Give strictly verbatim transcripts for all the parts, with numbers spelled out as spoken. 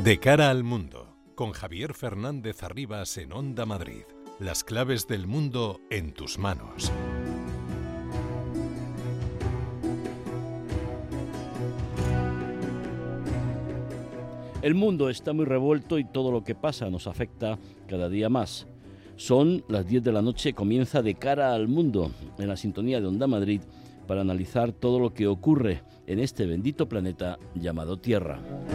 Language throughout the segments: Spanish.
De cara al mundo, con Javier Fernández Arribas en Onda Madrid. Las claves del mundo en tus manos. El mundo está muy revuelto y todo lo que pasa nos afecta cada día más. Son las diez de la noche, comienza De cara al mundo, en la sintonía de Onda Madrid, para analizar todo lo que ocurre en este bendito planeta llamado Tierra.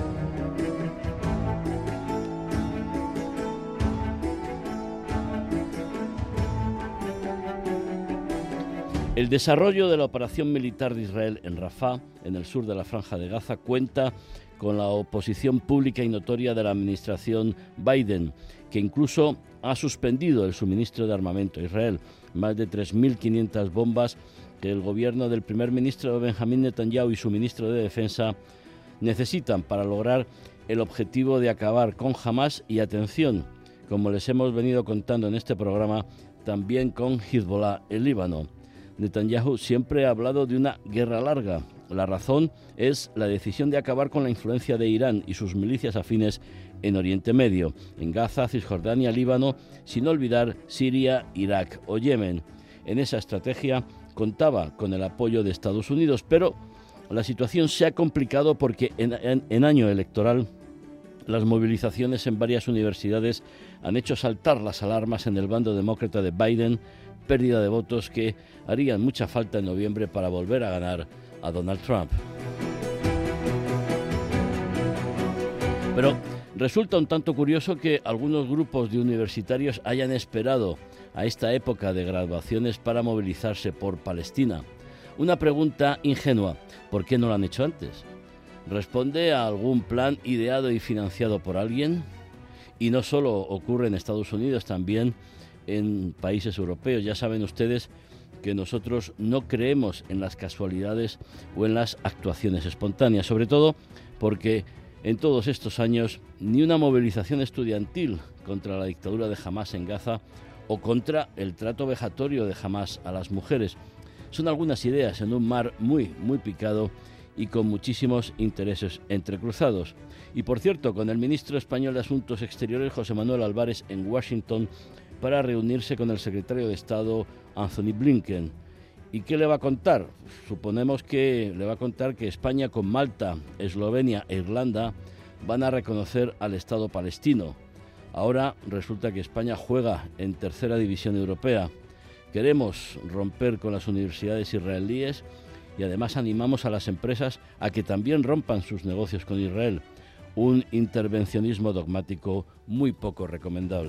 El desarrollo de la operación militar de Israel en Rafah, en el sur de la Franja de Gaza, cuenta con la oposición pública y notoria de la administración Biden, que incluso ha suspendido el suministro de armamento a Israel. Más de tres mil quinientas bombas que el gobierno del primer ministro Benjamín Netanyahu y su ministro de Defensa necesitan para lograr el objetivo de acabar con Hamás y, atención, como les hemos venido contando en este programa, también con Hezbollah en Líbano. Netanyahu siempre ha hablado de una guerra larga. La razón es la decisión de acabar con la influencia de Irán y sus milicias afines en Oriente Medio, en Gaza, Cisjordania, Líbano, sin olvidar Siria, Irak o Yemen. En esa estrategia contaba con el apoyo de Estados Unidos, pero la situación se ha complicado porque en, en, en año electoral las movilizaciones en varias universidades han hecho saltar las alarmas en el bando demócrata de Biden, pérdida de votos que harían mucha falta en noviembre para volver a ganar a Donald Trump. Pero resulta un tanto curioso que algunos grupos de universitarios hayan esperado a esta época de graduaciones para movilizarse por Palestina. Una pregunta ingenua: ¿por qué no lo han hecho antes? ¿Responde a algún plan ideado y financiado por alguien? Y no solo ocurre en Estados Unidos, también en países europeos. Ya saben ustedes que nosotros no creemos en las casualidades o en las actuaciones espontáneas, sobre todo porque en todos estos años ni una movilización estudiantil contra la dictadura de Hamás en Gaza o contra el trato vejatorio de Hamás a las mujeres. Son algunas ideas en un mar muy, muy picado y con muchísimos intereses entrecruzados. Y por cierto, con el ministro español de Asuntos Exteriores, José Manuel Álvarez, en Washington, para reunirse con el secretario de Estado, Anthony Blinken. ¿Y qué le va a contar? Suponemos que le va a contar que España con Malta, Eslovenia e Irlanda van a reconocer al Estado palestino. Ahora resulta que España juega en tercera división europea. Queremos romper con las universidades israelíes y además animamos a las empresas a que también rompan sus negocios con Israel. Un intervencionismo dogmático muy poco recomendable.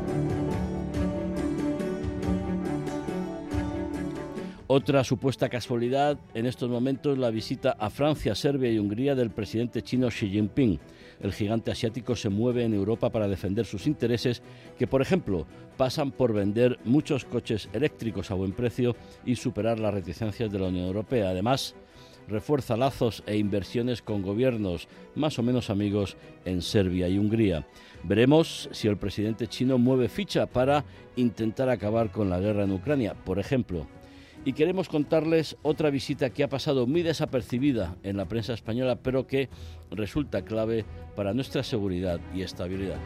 Otra supuesta casualidad en estos momentos, la visita a Francia, Serbia y Hungría del presidente chino Xi Jinping. El gigante asiático se mueve en Europa para defender sus intereses, que por ejemplo pasan por vender muchos coches eléctricos a buen precio y superar las reticencias de la Unión Europea. Además, refuerza lazos e inversiones con gobiernos más o menos amigos en Serbia y Hungría. Veremos si el presidente chino mueve ficha para intentar acabar con la guerra en Ucrania, por ejemplo. Y queremos contarles otra visita que ha pasado muy desapercibida en la prensa española, pero que resulta clave para nuestra seguridad y estabilidad.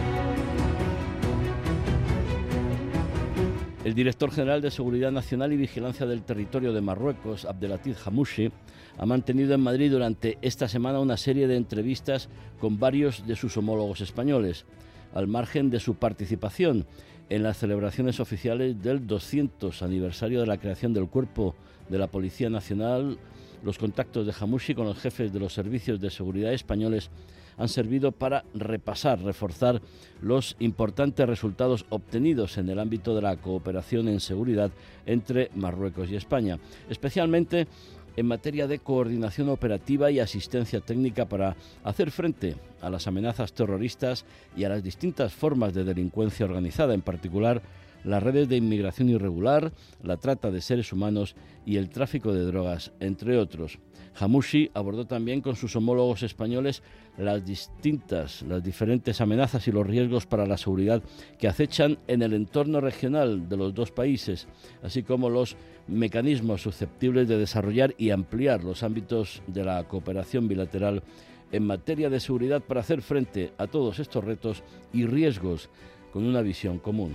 El director general de Seguridad Nacional y Vigilancia del Territorio de Marruecos, Abdelatif Hamouchi, ha mantenido en Madrid durante esta semana una serie de entrevistas con varios de sus homólogos españoles, al margen de su participación en las celebraciones oficiales del doscientos aniversario de la creación del Cuerpo de la Policía Nacional. Los contactos de Hamouchi con los jefes de los servicios de seguridad españoles han servido para repasar, reforzar los importantes resultados obtenidos en el ámbito de la cooperación en seguridad entre Marruecos y España, especialmente en materia de coordinación operativa y asistencia técnica para hacer frente a las amenazas terroristas y a las distintas formas de delincuencia organizada, en particular las redes de inmigración irregular, la trata de seres humanos y el tráfico de drogas, entre otros. Hamouchi abordó también con sus homólogos españoles las distintas, las diferentes amenazas y los riesgos para la seguridad que acechan en el entorno regional de los dos países, así como los mecanismos susceptibles de desarrollar y ampliar los ámbitos de la cooperación bilateral en materia de seguridad para hacer frente a todos estos retos y riesgos con una visión común.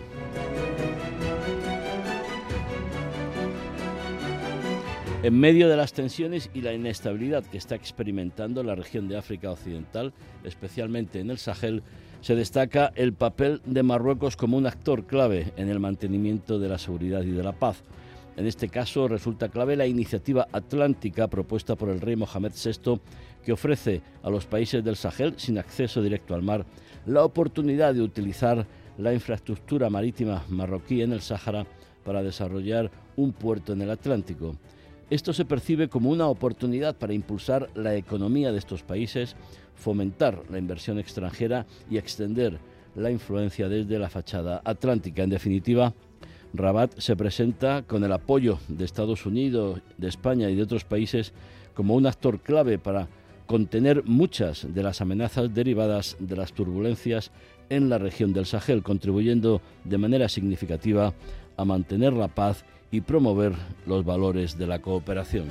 En medio de las tensiones y la inestabilidad que está experimentando la región de África Occidental, especialmente en el Sahel, se destaca el papel de Marruecos como un actor clave en el mantenimiento de la seguridad y de la paz. En este caso resulta clave la iniciativa atlántica propuesta por el rey Mohamed sexto, que ofrece a los países del Sahel sin acceso directo al mar la oportunidad de utilizar la infraestructura marítima marroquí en el Sáhara para desarrollar un puerto en el Atlántico. Esto se percibe como una oportunidad para impulsar la economía de estos países, fomentar la inversión extranjera y extender la influencia desde la fachada atlántica. En definitiva, Rabat se presenta con el apoyo de Estados Unidos, de España y de otros países como un actor clave para contener muchas de las amenazas derivadas de las turbulencias en la región del Sahel, contribuyendo de manera significativa a mantener la paz y promover los valores de la cooperación.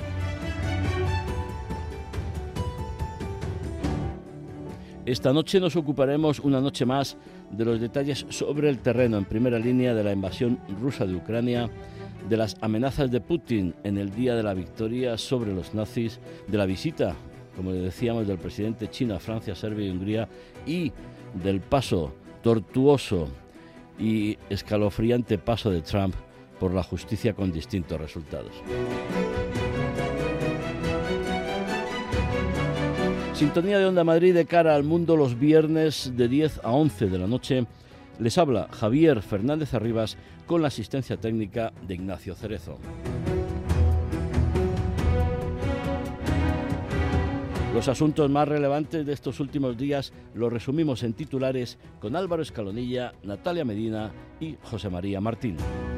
Esta noche nos ocuparemos una noche más de los detalles sobre el terreno en primera línea de la invasión rusa de Ucrania, de las amenazas de Putin en el día de la victoria sobre los nazis, de la visita, como le decíamos, del presidente chino a Francia, Serbia y Hungría, y del paso tortuoso y escalofriante paso de Trump por la justicia con distintos resultados. Sintonía de Onda Madrid de cara al mundo los viernes de diez a once de la noche. Les habla Javier Fernández Arribas con la asistencia técnica de Ignacio Cerezo. Los asuntos más relevantes de estos últimos días los resumimos en titulares con Álvaro Escalonilla, Natalia Medina y José María Martín.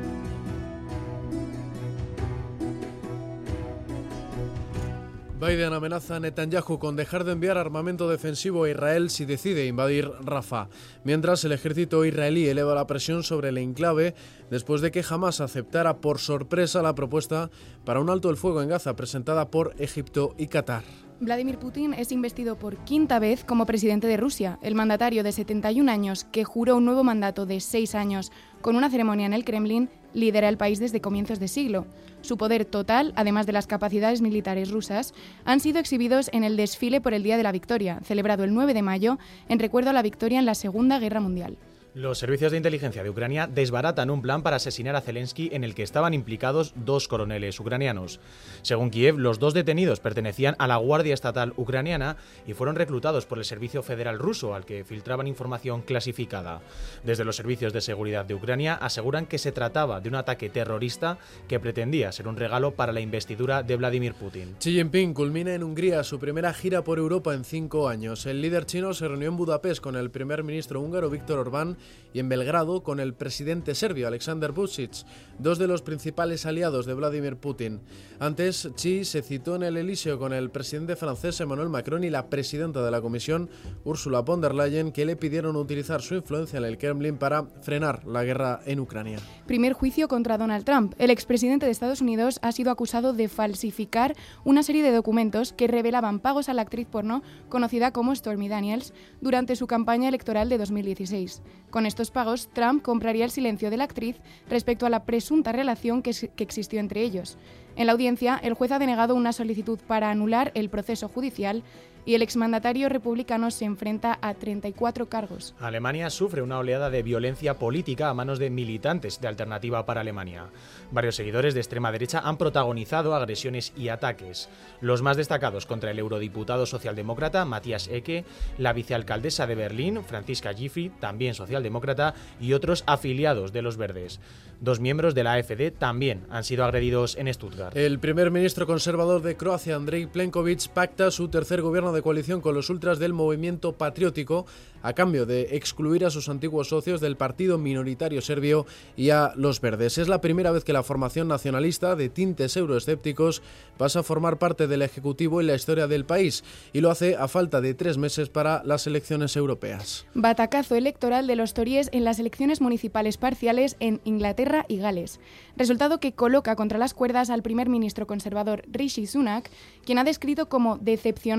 Biden amenaza a Netanyahu con dejar de enviar armamento defensivo a Israel si decide invadir Rafah, mientras el ejército israelí eleva la presión sobre el enclave después de que Hamás aceptara por sorpresa la propuesta para un alto el fuego en Gaza presentada por Egipto y Qatar. Vladimir Putin es investido por quinta vez como presidente de Rusia. El mandatario de setenta y un años, que juró un nuevo mandato de seis años con una ceremonia en el Kremlin, lidera el país desde comienzos de siglo. Su poder total, además de las capacidades militares rusas, han sido exhibidos en el desfile por el Día de la Victoria, celebrado el nueve de mayo, en recuerdo a la victoria en la Segunda Guerra Mundial. Los servicios de inteligencia de Ucrania desbaratan un plan para asesinar a Zelensky en el que estaban implicados dos coroneles ucranianos. Según Kiev, los dos detenidos pertenecían a la Guardia Estatal ucraniana y fueron reclutados por el Servicio Federal ruso, al que filtraban información clasificada. Desde los servicios de seguridad de Ucrania aseguran que se trataba de un ataque terrorista que pretendía ser un regalo para la investidura de Vladimir Putin. Xi Jinping culmina en Hungría su primera gira por Europa en cinco años. El líder chino se reunió en Budapest con el primer ministro húngaro Viktor Orbán y en Belgrado con el presidente serbio Aleksandar Vučić, dos de los principales aliados de Vladimir Putin. Antes, Xi se citó en el Elíseo con el presidente francés Emmanuel Macron y la presidenta de la Comisión, Ursula von der Leyen, que le pidieron utilizar su influencia en el Kremlin para frenar la guerra en Ucrania. Primer juicio contra Donald Trump. El expresidente de Estados Unidos ha sido acusado de falsificar una serie de documentos que revelaban pagos a la actriz porno conocida como Stormy Daniels durante su campaña electoral de dos mil dieciséis. Con estos pagos, Trump compraría el silencio de la actriz respecto a la presunta relación que, que existió entre ellos. En la audiencia, el juez ha denegado una solicitud para anular el proceso judicial y el exmandatario republicano se enfrenta a treinta y cuatro cargos. Alemania sufre una oleada de violencia política a manos de militantes de Alternativa para Alemania. Varios seguidores de extrema derecha han protagonizado agresiones y ataques. Los más destacados contra el eurodiputado socialdemócrata Matthias Ecke, la vicealcaldesa de Berlín, Franziska Giffey, también socialdemócrata, y otros afiliados de los Verdes. Dos miembros de la A F D también han sido agredidos en Stuttgart. El primer ministro conservador de Croacia, Andrej Plenković, pacta su tercer gobierno de coalición con los ultras del movimiento patriótico a cambio de excluir a sus antiguos socios del partido minoritario serbio y a los Verdes. Es la primera vez que la formación nacionalista de tintes euroescépticos pasa a formar parte del Ejecutivo en la historia del país y lo hace a falta de tres meses para las elecciones europeas. Batacazo electoral de los tories en las elecciones municipales parciales en Inglaterra y Gales. Resultado que coloca contra las cuerdas al primer ministro conservador Rishi Sunak, quien ha descrito como decepcionante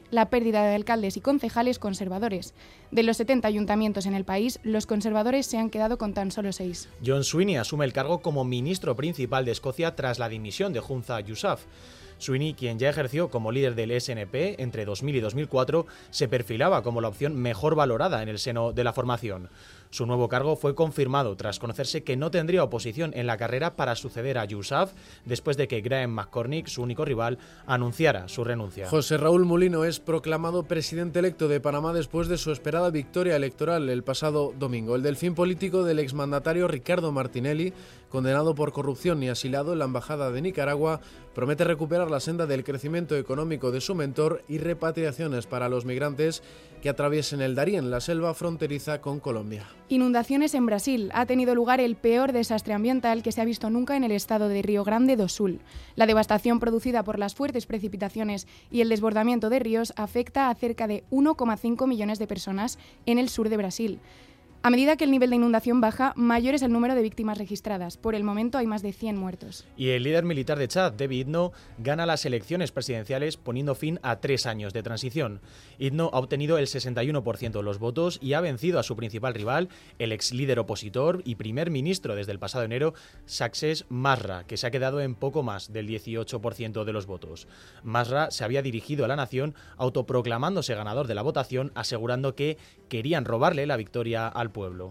la pérdida de alcaldes y concejales conservadores. De los setenta ayuntamientos en el país, los conservadores se han quedado con tan solo seis. John Sweeney asume el cargo como ministro principal de Escocia tras la dimisión de Humza Yousaf. Sweeney, quien ya ejerció como líder del S N P entre dos mil y dos mil cuatro, se perfilaba como la opción mejor valorada en el seno de la formación. Su nuevo cargo fue confirmado tras conocerse que no tendría oposición en la carrera para suceder a Yousaf después de que Graham McCormick, su único rival, anunciara su renuncia. José Raúl Mulino es proclamado presidente electo de Panamá después de su esperada victoria electoral el pasado domingo. El delfín político del exmandatario Ricardo Martinelli, condenado por corrupción y asilado en la embajada de Nicaragua, promete recuperar la senda del crecimiento económico de su mentor y repatriaciones para los migrantes que atraviesen el Darién, la selva fronteriza con Colombia. Inundaciones en Brasil. Ha tenido lugar el peor desastre ambiental que se ha visto nunca en el estado de Río Grande do Sul. La devastación producida por las fuertes precipitaciones y el desbordamiento de ríos afecta a cerca de uno coma cinco millones de personas en el sur de Brasil. A medida que el nivel de inundación baja, mayor es el número de víctimas registradas. Por el momento hay más de cien muertos. Y el líder militar de Chad, Déby Itno, gana las elecciones presidenciales poniendo fin a tres años de transición. Itno ha obtenido el sesenta y uno por ciento de los votos y ha vencido a su principal rival, el ex líder opositor y primer ministro desde el pasado enero, Success Masra, que se ha quedado en poco más del dieciocho por ciento de los votos. Masra se había dirigido a la nación autoproclamándose ganador de la votación, asegurando que querían robarle la victoria al pueblo.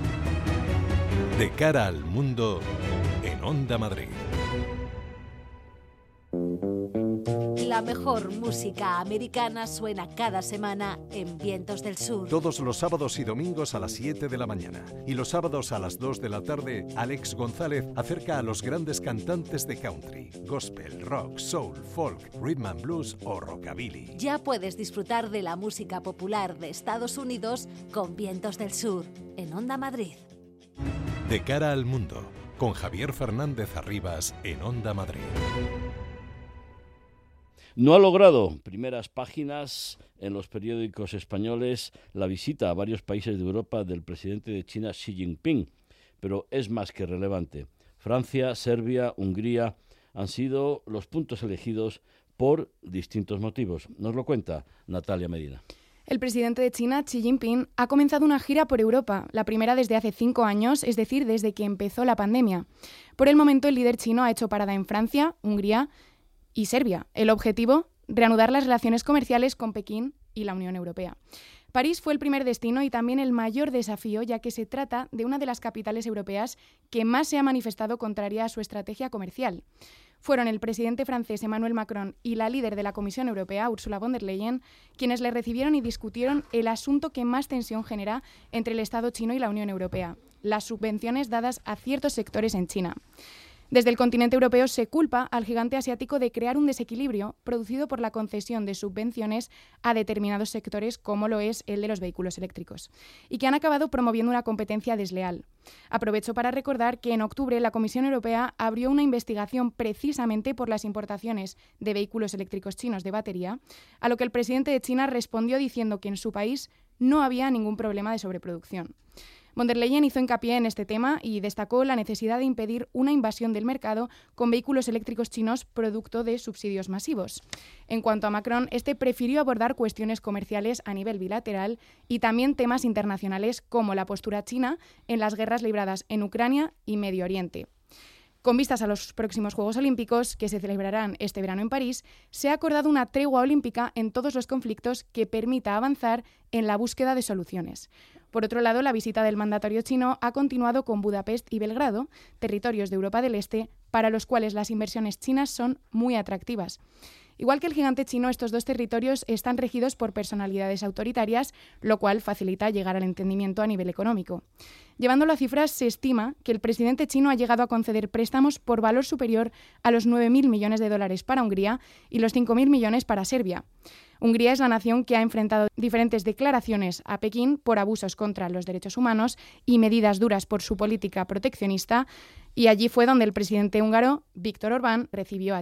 De cara al mundo, en Onda Madrid. La mejor música americana suena cada semana en Vientos del Sur. Todos los sábados y domingos a las siete de la mañana. Y los sábados a las dos de la tarde, Alex González acerca a los grandes cantantes de country, gospel, rock, soul, folk, rhythm and blues o rockabilly. Ya puedes disfrutar de la música popular de Estados Unidos con Vientos del Sur, en Onda Madrid. De cara al mundo, con Javier Fernández Arribas en Onda Madrid. No ha logrado primeras páginas en los periódicos españoles la visita a varios países de Europa del presidente de China, Xi Jinping, pero es más que relevante. Francia, Serbia, Hungría han sido los puntos elegidos por distintos motivos. Nos lo cuenta Natalia Medina. El presidente de China, Xi Jinping, ha comenzado una gira por Europa, la primera desde hace cinco años, es decir, desde que empezó la pandemia. Por el momento, el líder chino ha hecho parada en Francia, Hungría y Serbia. El objetivo, reanudar las relaciones comerciales con Pekín y la Unión Europea. París fue el primer destino y también el mayor desafío, ya que se trata de una de las capitales europeas que más se ha manifestado contraria a su estrategia comercial. Fueron el presidente francés Emmanuel Macron y la líder de la Comisión Europea, Ursula von der Leyen, quienes le recibieron y discutieron el asunto que más tensión genera entre el Estado chino y la Unión Europea, las subvenciones dadas a ciertos sectores en China. Desde el continente europeo se culpa al gigante asiático de crear un desequilibrio producido por la concesión de subvenciones a determinados sectores, como lo es el de los vehículos eléctricos, y que han acabado promoviendo una competencia desleal. Aprovecho para recordar que en octubre la Comisión Europea abrió una investigación precisamente por las importaciones de vehículos eléctricos chinos de batería, a lo que el presidente de China respondió diciendo que en su país no había ningún problema de sobreproducción. Von der Leyen hizo hincapié en este tema y destacó la necesidad de impedir una invasión del mercado con vehículos eléctricos chinos producto de subsidios masivos. En cuanto a Macron, este prefirió abordar cuestiones comerciales a nivel bilateral y también temas internacionales como la postura china en las guerras libradas en Ucrania y Medio Oriente. Con vistas a los próximos Juegos Olímpicos, que se celebrarán este verano en París, se ha acordado una tregua olímpica en todos los conflictos que permita avanzar en la búsqueda de soluciones. Por otro lado, la visita del mandatario chino ha continuado con Budapest y Belgrado, territorios de Europa del Este, para los cuales las inversiones chinas son muy atractivas. Igual que el gigante chino, estos dos territorios están regidos por personalidades autoritarias, lo cual facilita llegar al entendimiento a nivel económico. Llevándolo a cifras, se estima que el presidente chino ha llegado a conceder préstamos por valor superior a los nueve mil millones de dólares para Hungría y los cinco mil millones para Serbia. Hungría es la nación que ha enfrentado diferentes declaraciones a Pekín por abusos contra los derechos humanos y medidas duras por su política proteccionista, y allí fue donde el presidente húngaro, Viktor Orbán, recibió a Xi.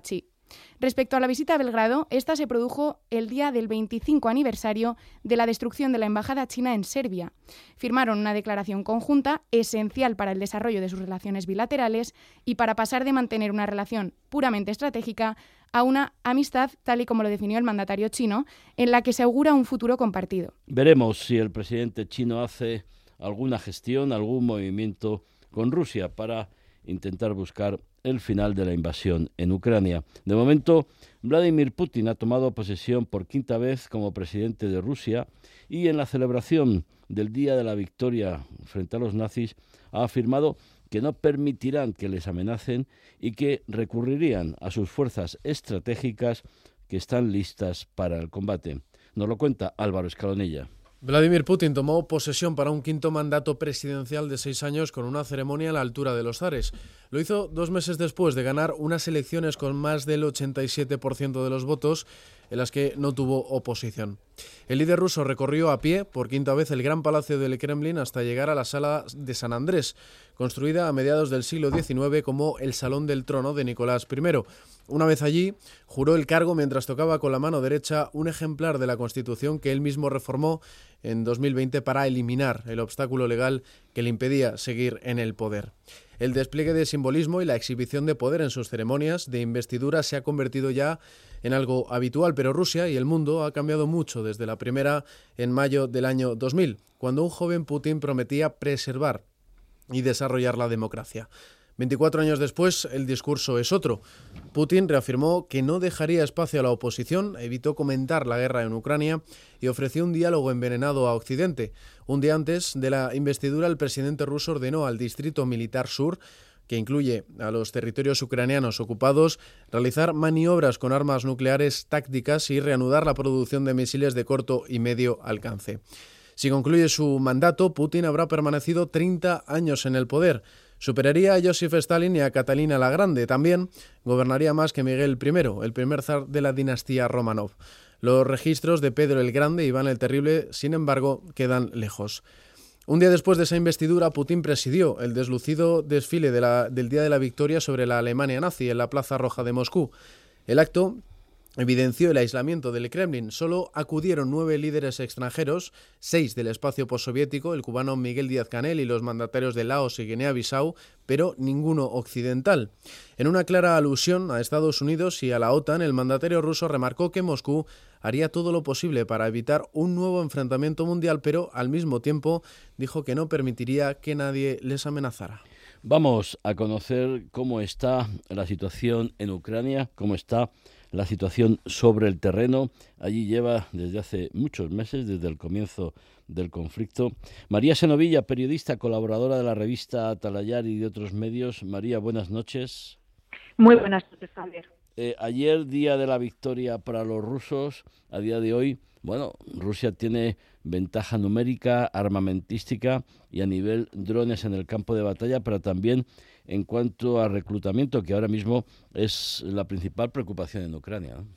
Respecto a la visita a Belgrado, esta se produjo el día del veinticinco aniversario de la destrucción de la embajada china en Serbia. Firmaron una declaración conjunta esencial para el desarrollo de sus relaciones bilaterales y para pasar de mantener una relación puramente estratégica a una amistad, tal y como lo definió el mandatario chino, en la que se augura un futuro compartido. Veremos si el presidente chino hace alguna gestión, algún movimiento con Rusia para intentar buscar el final de la invasión en Ucrania. De momento, Vladimir Putin ha tomado posesión por quinta vez como presidente de Rusia y en la celebración del Día de la Victoria frente a los nazis ha afirmado que no permitirán que les amenacen y que recurrirían a sus fuerzas estratégicas que están listas para el combate. Nos lo cuenta Álvaro Escalonilla. Vladimir Putin tomó posesión para un quinto mandato presidencial de seis años con una ceremonia a la altura de los zares. Lo hizo dos meses después de ganar unas elecciones con más del ochenta y siete por ciento de los votos, en las que no tuvo oposición. El líder ruso recorrió a pie por quinta vez el gran palacio del Kremlin hasta llegar a la sala de San Andrés, construida a mediados del siglo diecinueve como el Salón del Trono de Nicolás primero. Una vez allí, juró el cargo mientras tocaba con la mano derecha un ejemplar de la Constitución que él mismo reformó en dos mil veinte para eliminar el obstáculo legal que le impedía seguir en el poder. El despliegue de simbolismo y la exhibición de poder en sus ceremonias de investidura se ha convertido ya en algo habitual, pero Rusia y el mundo ha cambiado mucho desde la primera en mayo del año dos mil, cuando un joven Putin prometía preservar y desarrollar la democracia. veinticuatro años después, el discurso es otro. Putin reafirmó que no dejaría espacio a la oposición, evitó comentar la guerra en Ucrania y ofreció un diálogo envenenado a Occidente. Un día antes de la investidura, el presidente ruso ordenó al Distrito Militar Sur, que incluye a los territorios ucranianos ocupados, realizar maniobras con armas nucleares tácticas y reanudar la producción de misiles de corto y medio alcance. Si concluye su mandato, Putin habrá permanecido treinta años en el poder. Superaría a Joseph Stalin y a Catalina la Grande. También gobernaría más que Miguel primero, el primer zar de la dinastía Romanov. Los registros de Pedro el Grande y Iván el Terrible, sin embargo, quedan lejos. Un día después de esa investidura, Putin presidió el deslucido desfile de la, del Día de la Victoria sobre la Alemania nazi en la Plaza Roja de Moscú. El acto evidenció el aislamiento del Kremlin. Solo acudieron nueve líderes extranjeros, seis del espacio postsoviético, el cubano Miguel Díaz-Canel y los mandatarios de Laos y Guinea-Bissau, pero ninguno occidental. En una clara alusión a Estados Unidos y a la OTAN, el mandatario ruso remarcó que Moscú haría todo lo posible para evitar un nuevo enfrentamiento mundial, pero al mismo tiempo dijo que no permitiría que nadie les amenazara. Vamos a conocer cómo está la situación en Ucrania, cómo está la situación sobre el terreno. Allí lleva desde hace muchos meses, desde el comienzo del conflicto. María Senovilla, periodista, colaboradora de la revista Atalayar y de otros medios. María, buenas noches. Muy buenas noches, Javier. Eh, ayer, día de la victoria para los rusos. A día de hoy, bueno, Rusia tiene ventaja numérica, armamentística y a nivel drones en el campo de batalla, pero también en cuanto a reclutamiento, que ahora mismo es la principal preocupación en Ucrania, ¿no?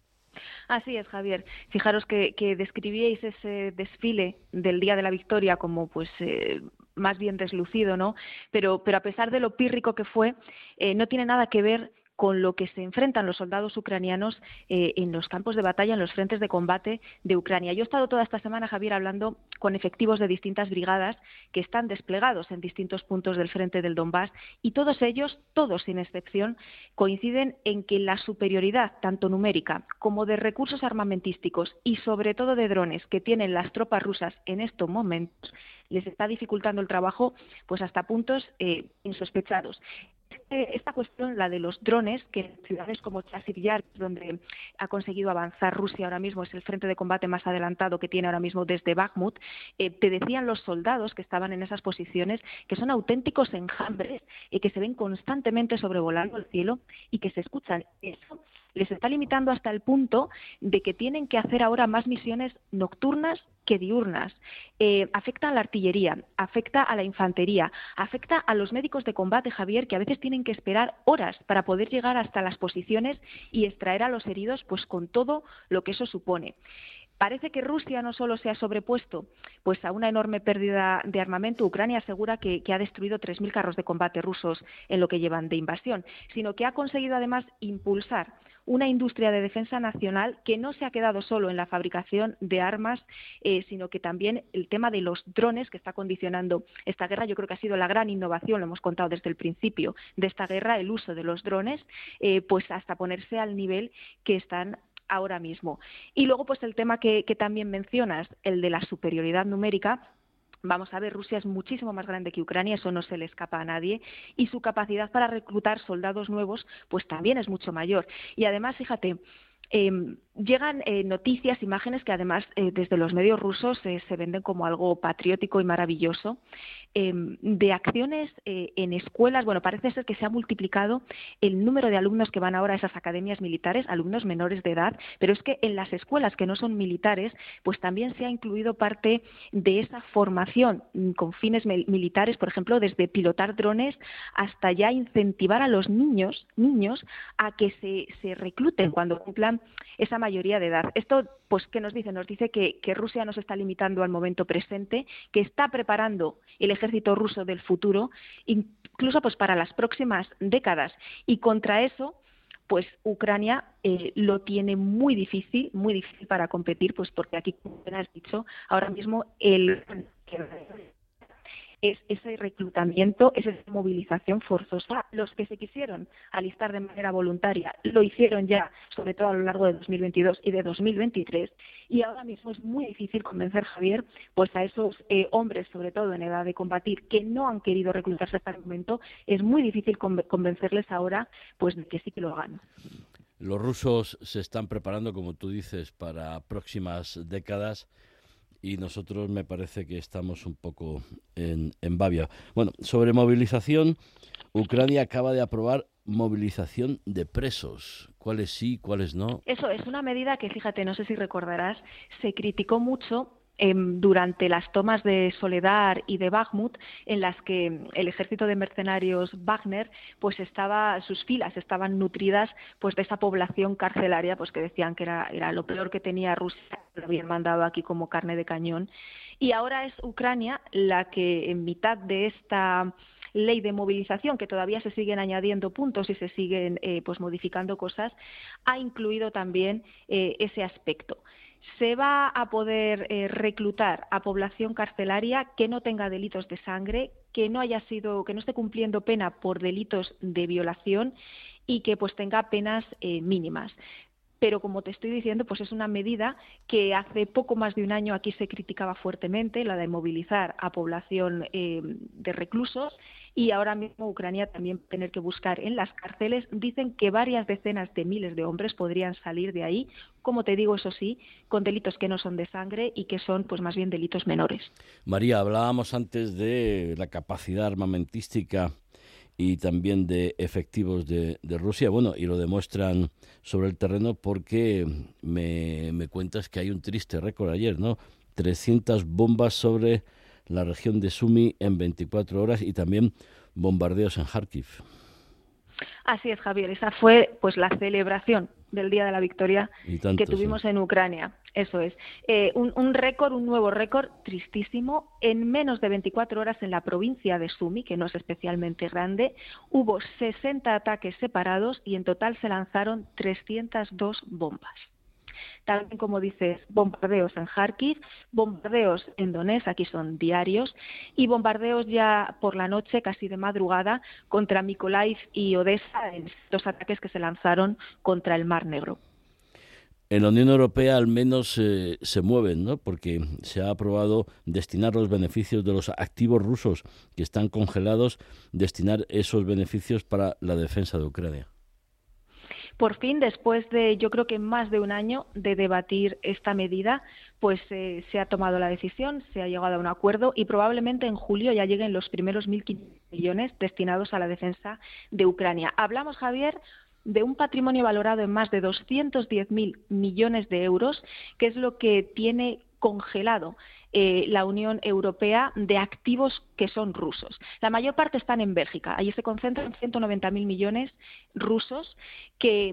Así es, Javier. Fijaros que, que describíais ese desfile del Día de la Victoria como pues eh, más bien deslucido, ¿no? Pero, pero a pesar de lo pírrico que fue, eh, no tiene nada que ver con lo que se enfrentan los soldados ucranianos eh, en los campos de batalla, en los frentes de combate de Ucrania. Yo he estado toda esta semana, Javier, hablando con efectivos de distintas brigadas que están desplegados en distintos puntos del frente del Donbass y todos ellos, todos sin excepción, coinciden en que la superioridad, tanto numérica como de recursos armamentísticos y sobre todo de drones que tienen las tropas rusas en estos momentos, les está dificultando el trabajo pues hasta puntos eh, insospechados. Esta cuestión, la de los drones, que en ciudades como Chasiv Yar, donde ha conseguido avanzar Rusia ahora mismo, es el frente de combate más adelantado que tiene ahora mismo desde Bakhmut, eh, te decían los soldados que estaban en esas posiciones que son auténticos enjambres y que se ven constantemente sobrevolando el cielo y que se escuchan. Eso les está limitando hasta el punto de que tienen que hacer ahora más misiones nocturnas que diurnas. Eh, afecta a la artillería, afecta a la infantería, afecta a los médicos de combate, Javier, que a veces tienen que esperar horas para poder llegar hasta las posiciones y extraer a los heridos, pues con todo lo que eso supone. Parece que Rusia no solo se ha sobrepuesto pues a una enorme pérdida de armamento. Ucrania asegura que, que ha destruido tres mil carros de combate rusos en lo que llevan de invasión, sino que ha conseguido además impulsar una industria de defensa nacional que no se ha quedado solo en la fabricación de armas, eh, sino que también el tema de los drones, que está condicionando esta guerra. Yo creo que ha sido la gran innovación, lo hemos contado desde el principio de esta guerra, el uso de los drones, eh, pues hasta ponerse al nivel que están ahora mismo. Y luego, pues el tema que, que también mencionas, el de la superioridad numérica. Vamos a ver, Rusia es muchísimo más grande que Ucrania, eso no se le escapa a nadie, y su capacidad para reclutar soldados nuevos pues también es mucho mayor. Y además, fíjate, eh, llegan eh, noticias, imágenes que además eh, desde los medios rusos eh, se venden como algo patriótico y maravilloso, eh, de acciones eh, en escuelas. Bueno, parece ser que se ha multiplicado el número de alumnos que van ahora a esas academias militares, alumnos menores de edad, pero es que en las escuelas que no son militares, pues también se ha incluido parte de esa formación con fines militares, por ejemplo, desde pilotar drones hasta ya incentivar a los niños, niños a que se, se recluten cuando cumplan esa mayoría de edad. Esto, pues, ¿qué nos dice? Nos dice que, que Rusia no se está limitando al momento presente, que está preparando el ejército ruso del futuro, incluso pues para las próximas décadas. Y contra eso, pues Ucrania eh, lo tiene muy difícil, muy difícil para competir, pues porque aquí, como has dicho, ahora mismo el es ese reclutamiento, es esa movilización forzosa. Los que se quisieron alistar de manera voluntaria lo hicieron ya, sobre todo a lo largo de dos mil veintidós y de dos mil veintitrés, y ahora mismo es muy difícil convencer, Javier, pues a esos eh, hombres, sobre todo en edad de combatir, que no han querido reclutarse hasta el momento, es muy difícil convencerles ahora pues de que sí que lo hagan. Los rusos se están preparando, como tú dices, para próximas décadas, y nosotros me parece que estamos un poco en, en babia. Bueno, sobre movilización, Ucrania acaba de aprobar movilización de presos. ¿Cuáles sí, cuáles no? Eso es una medida que, fíjate, no sé si recordarás, se criticó mucho Eh, durante las tomas de Soledar y de Bakhmut, en las que el ejército de mercenarios Wagner, pues estaba, sus filas estaban nutridas pues de esa población carcelaria, pues que decían que era, era lo peor que tenía Rusia, lo habían mandado aquí como carne de cañón. Y ahora es Ucrania la que, en mitad de esta ley de movilización, que todavía se siguen añadiendo puntos y se siguen eh, pues modificando cosas, ha incluido también eh, ese aspecto. Se va a poder eh, reclutar a población carcelaria que no tenga delitos de sangre, que no haya sido, que no esté cumpliendo pena por delitos de violación y que pues tenga penas eh, mínimas. Pero como te estoy diciendo, pues es una medida que hace poco más de un año aquí se criticaba fuertemente, la de movilizar a población eh, de reclusos, y ahora mismo Ucrania también tener que buscar en las cárceles. Dicen que varias decenas de miles de hombres podrían salir de ahí, como te digo, eso sí, con delitos que no son de sangre y que son pues más bien delitos menores. María, hablábamos antes de la capacidad armamentística y también de efectivos de, de Rusia, bueno, y lo demuestran sobre el terreno porque me, me cuentas que hay un triste récord ayer, ¿no? trescientas bombas sobre la región de Sumy en veinticuatro horas y también bombardeos en Kharkiv. Así es, Javier, esa fue pues la celebración del Día de la Victoria tanto, que tuvimos sí. en Ucrania. Eso es. Eh, un, un récord, un nuevo récord tristísimo. En menos de veinticuatro horas en la provincia de Sumy, que no es especialmente grande, hubo sesenta ataques separados y en total se lanzaron trescientas dos bombas. También, como dices, bombardeos en Kharkiv, bombardeos en Donetsk, aquí son diarios, y bombardeos ya por la noche, casi de madrugada, contra Mykolaiv y Odessa, en dos ataques que se lanzaron contra el Mar Negro. En la Unión Europea al menos eh, se mueven, ¿no? Porque se ha aprobado destinar los beneficios de los activos rusos que están congelados, destinar esos beneficios para la defensa de Ucrania. Por fin, después de, yo creo que más de un año de debatir esta medida, pues eh, se ha tomado la decisión, se ha llegado a un acuerdo y probablemente en julio ya lleguen los primeros mil quinientos millones destinados a la defensa de Ucrania. Hablamos, Javier, de un patrimonio valorado en más de doscientos diez mil millones de euros, que es lo que tiene congelado eh, la Unión Europea de activos que son rusos. La mayor parte están en Bélgica. Allí se concentran ciento noventa mil millones rusos que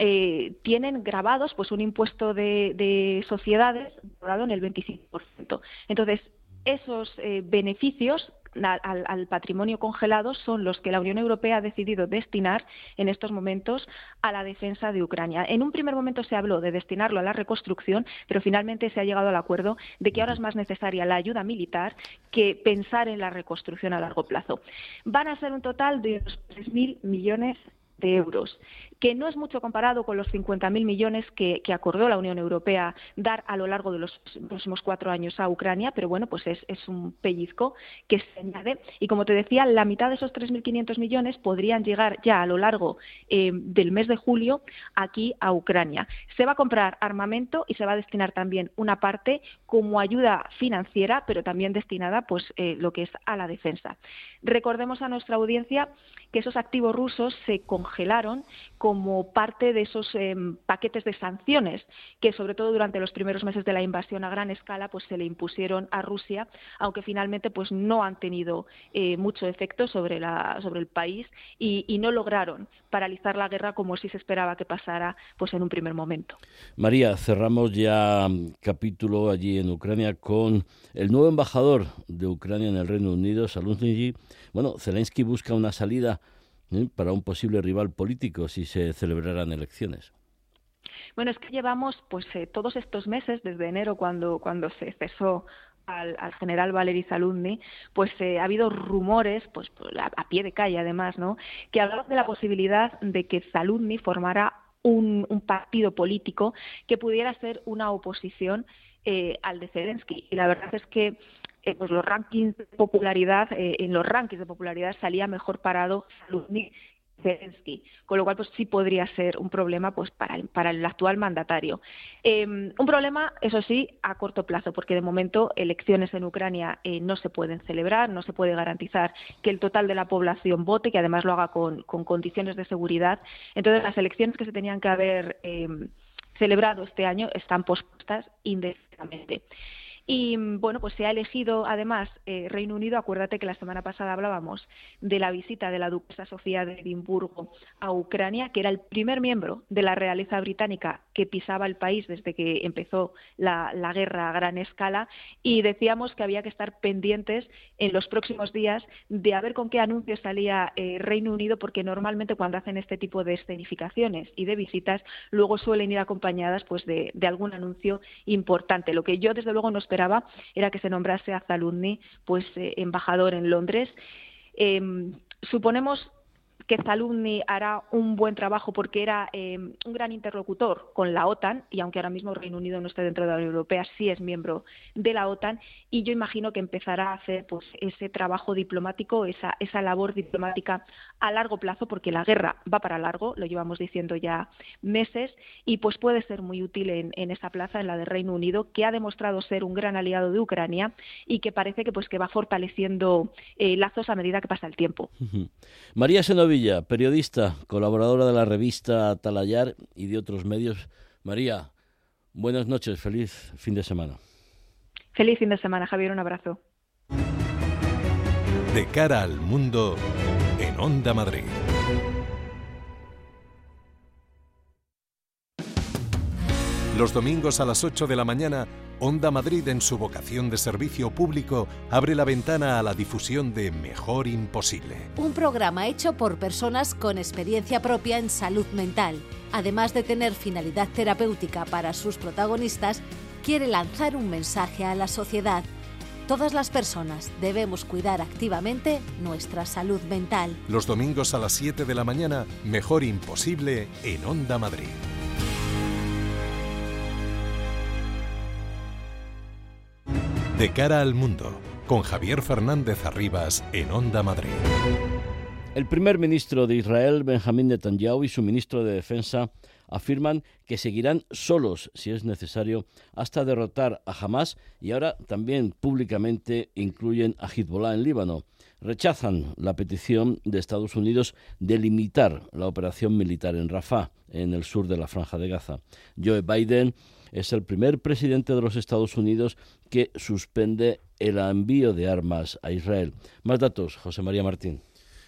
eh, tienen grabados pues un impuesto de, de sociedades grabado en el veinticinco por ciento. Entonces, esos eh, beneficios Al, al patrimonio congelado son los que la Unión Europea ha decidido destinar en estos momentos a la defensa de Ucrania. En un primer momento se habló de destinarlo a la reconstrucción, pero finalmente se ha llegado al acuerdo de que ahora es más necesaria la ayuda militar que pensar en la reconstrucción a largo plazo. Van a ser un total de unos tres mil millones de euros, que no es mucho comparado con los cincuenta mil millones que, que acordó la Unión Europea dar a lo largo de los próximos cuatro años a Ucrania, pero bueno, pues es, es un pellizco que se añade. Y como te decía, la mitad de esos tres mil quinientos millones podrían llegar ya a lo largo eh, del mes de julio aquí a Ucrania. Se va a comprar armamento y se va a destinar también una parte como ayuda financiera, pero también destinada pues eh, lo que es a la defensa. Recordemos a nuestra audiencia que esos activos rusos se congelaron como parte de esos eh, paquetes de sanciones que, sobre todo durante los primeros meses de la invasión a gran escala, pues se le impusieron a Rusia, aunque finalmente pues no han tenido eh, mucho efecto sobre, la, sobre el país y, y no lograron paralizar la guerra como sí se esperaba que pasara pues en un primer momento. María, cerramos ya capítulo allí en Ucrania con el nuevo embajador de Ucrania en el Reino Unido, Saluzhny. Bueno, Zelensky busca una salida ¿eh? para un posible rival político si se celebraran elecciones. Bueno, es que llevamos pues eh, todos estos meses, desde enero, cuando, cuando se cesó al, al general Valery Zaluzhny, pues eh, ha habido rumores, pues a, a pie de calle además, ¿no?, que hablaban de la posibilidad de que Zaluzhny formara un, un partido político que pudiera ser una oposición eh, al de Zelensky. Y la verdad es que Eh, pues los rankings de popularidad, eh, en los rankings de popularidad salía mejor parado Zaluzhny que Zelensky, con lo cual pues sí podría ser un problema pues para el, para el actual mandatario. Eh, un problema, eso sí, a corto plazo, porque de momento elecciones en Ucrania eh, no se pueden celebrar, no se puede garantizar que el total de la población vote, que además lo haga con, con condiciones de seguridad. Entonces las elecciones que se tenían que haber eh, celebrado este año están pospuestas indefinidamente. Y bueno, pues se ha elegido además eh, Reino Unido. Acuérdate que la semana pasada hablábamos de la visita de la duquesa Sofía de Edimburgo a Ucrania, que era el primer miembro de la realeza británica que pisaba el país desde que empezó la, la guerra a gran escala, y decíamos que había que estar pendientes en los próximos días de a ver con qué anuncios salía eh, Reino Unido, porque normalmente cuando hacen este tipo de escenificaciones y de visitas luego suelen ir acompañadas pues de, de algún anuncio importante. Lo que yo desde luego no esperaba era que se nombrase a Zaluzhny pues eh, embajador en Londres. Eh, suponemos que Zaluzhny hará un buen trabajo porque era eh, un gran interlocutor con la OTAN, y aunque ahora mismo Reino Unido no esté dentro de la Unión Europea, sí es miembro de la OTAN, y yo imagino que empezará a hacer pues ese trabajo diplomático, esa, esa labor diplomática a largo plazo, porque la guerra va para largo, lo llevamos diciendo ya meses, y pues puede ser muy útil en, en esa plaza, en la de Reino Unido, que ha demostrado ser un gran aliado de Ucrania y que parece que pues que va fortaleciendo eh, lazos a medida que pasa el tiempo. Uh-huh. María Senovilla, periodista, colaboradora de la revista Atalayar y de otros medios. María, buenas noches, feliz fin de semana. Feliz fin de semana, Javier, un abrazo. De cara al mundo, en Onda Madrid. Los domingos a las ocho de la mañana, Onda Madrid, en su vocación de servicio público, abre la ventana a la difusión de Mejor Imposible. Un programa hecho por personas con experiencia propia en salud mental. Además de tener finalidad terapéutica para sus protagonistas, quiere lanzar un mensaje a la sociedad. Todas las personas debemos cuidar activamente nuestra salud mental. Los domingos a las siete de la mañana, Mejor Imposible en Onda Madrid. De cara al mundo, con Javier Fernández Arribas en Onda Madrid. El primer ministro de Israel, Benjamín Netanyahu, y su ministro de Defensa afirman que seguirán solos, si es necesario, hasta derrotar a Hamás, y ahora también públicamente incluyen a Hezbollah en Líbano. Rechazan la petición de Estados Unidos de limitar la operación militar en Rafah, en el sur de la Franja de Gaza. Joe Biden es el primer presidente de los Estados Unidos que suspende el envío de armas a Israel. Más datos, José María Martín.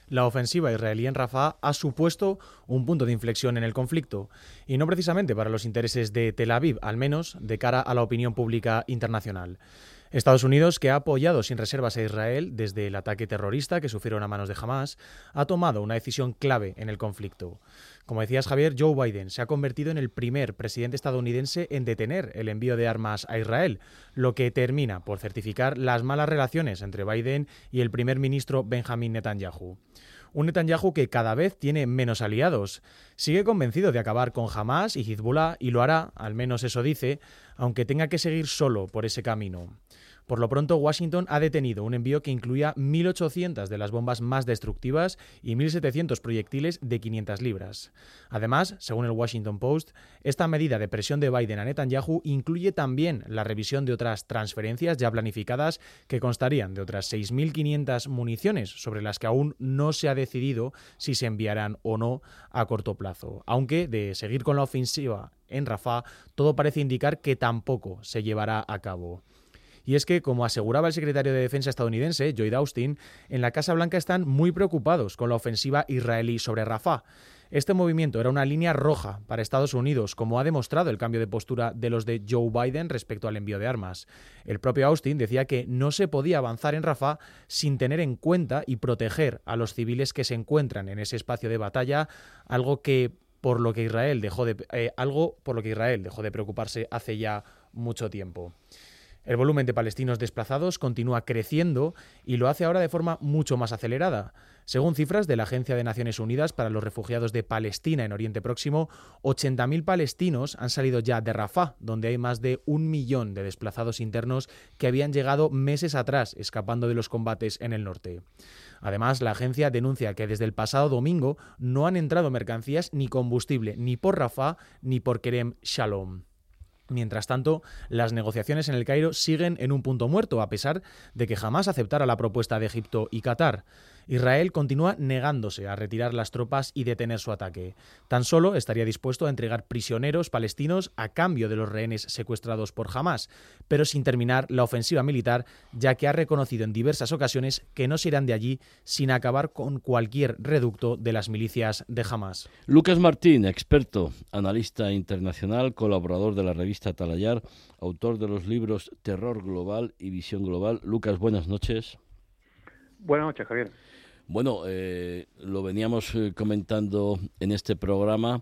La ofensiva israelí en Rafah ha supuesto un punto de inflexión en el conflicto, y no precisamente para los intereses de Tel Aviv, al menos de cara a la opinión pública internacional. Estados Unidos, que ha apoyado sin reservas a Israel desde el ataque terrorista que sufrieron a manos de Hamás, ha tomado una decisión clave en el conflicto. Como decías, Javier, Joe Biden se ha convertido en el primer presidente estadounidense en detener el envío de armas a Israel, lo que termina por certificar las malas relaciones entre Biden y el primer ministro Benjamin Netanyahu. Un Netanyahu que cada vez tiene menos aliados. Sigue convencido de acabar con Hamás y Hezbollah y lo hará, al menos eso dice, aunque tenga que seguir solo por ese camino. Por lo pronto, Washington ha detenido un envío que incluía mil ochocientas de las bombas más destructivas y mil setecientos proyectiles de quinientas libras. Además, según el Washington Post, esta medida de presión de Biden a Netanyahu incluye también la revisión de otras transferencias ya planificadas que constarían de otras seis mil quinientas municiones sobre las que aún no se ha decidido si se enviarán o no a corto plazo. Aunque, de seguir con la ofensiva en Rafah, todo parece indicar que tampoco se llevará a cabo. Y es que, como aseguraba el secretario de Defensa estadounidense, Lloyd Austin, en la Casa Blanca están muy preocupados con la ofensiva israelí sobre Rafah. Este movimiento era una línea roja para Estados Unidos, como ha demostrado el cambio de postura de los de Joe Biden respecto al envío de armas. El propio Austin decía que no se podía avanzar en Rafah sin tener en cuenta y proteger a los civiles que se encuentran en ese espacio de batalla, algo que por lo que Israel dejó de eh, algo por lo que Israel dejó de preocuparse hace ya mucho tiempo. El volumen de palestinos desplazados continúa creciendo y lo hace ahora de forma mucho más acelerada. Según cifras de la Agencia de Naciones Unidas para los Refugiados de Palestina en Oriente Próximo, ochenta mil palestinos han salido ya de Rafah, donde hay más de un millón de desplazados internos que habían llegado meses atrás, escapando de los combates en el norte. Además, la agencia denuncia que desde el pasado domingo no han entrado mercancías ni combustible ni por Rafah ni por Kerem Shalom. Mientras tanto, las negociaciones en el Cairo siguen en un punto muerto, a pesar de que jamás aceptara la propuesta de Egipto y Qatar. Israel continúa negándose a retirar las tropas y detener su ataque. Tan solo estaría dispuesto a entregar prisioneros palestinos a cambio de los rehenes secuestrados por Hamás, pero sin terminar la ofensiva militar, ya que ha reconocido en diversas ocasiones que no se irán de allí sin acabar con cualquier reducto de las milicias de Hamás. Lucas Martín, experto, analista internacional, colaborador de la revista Talayar, autor de los libros Terror Global y Visión Global. Lucas, buenas noches. Buenas noches, Javier. Bueno, eh, lo veníamos eh, comentando en este programa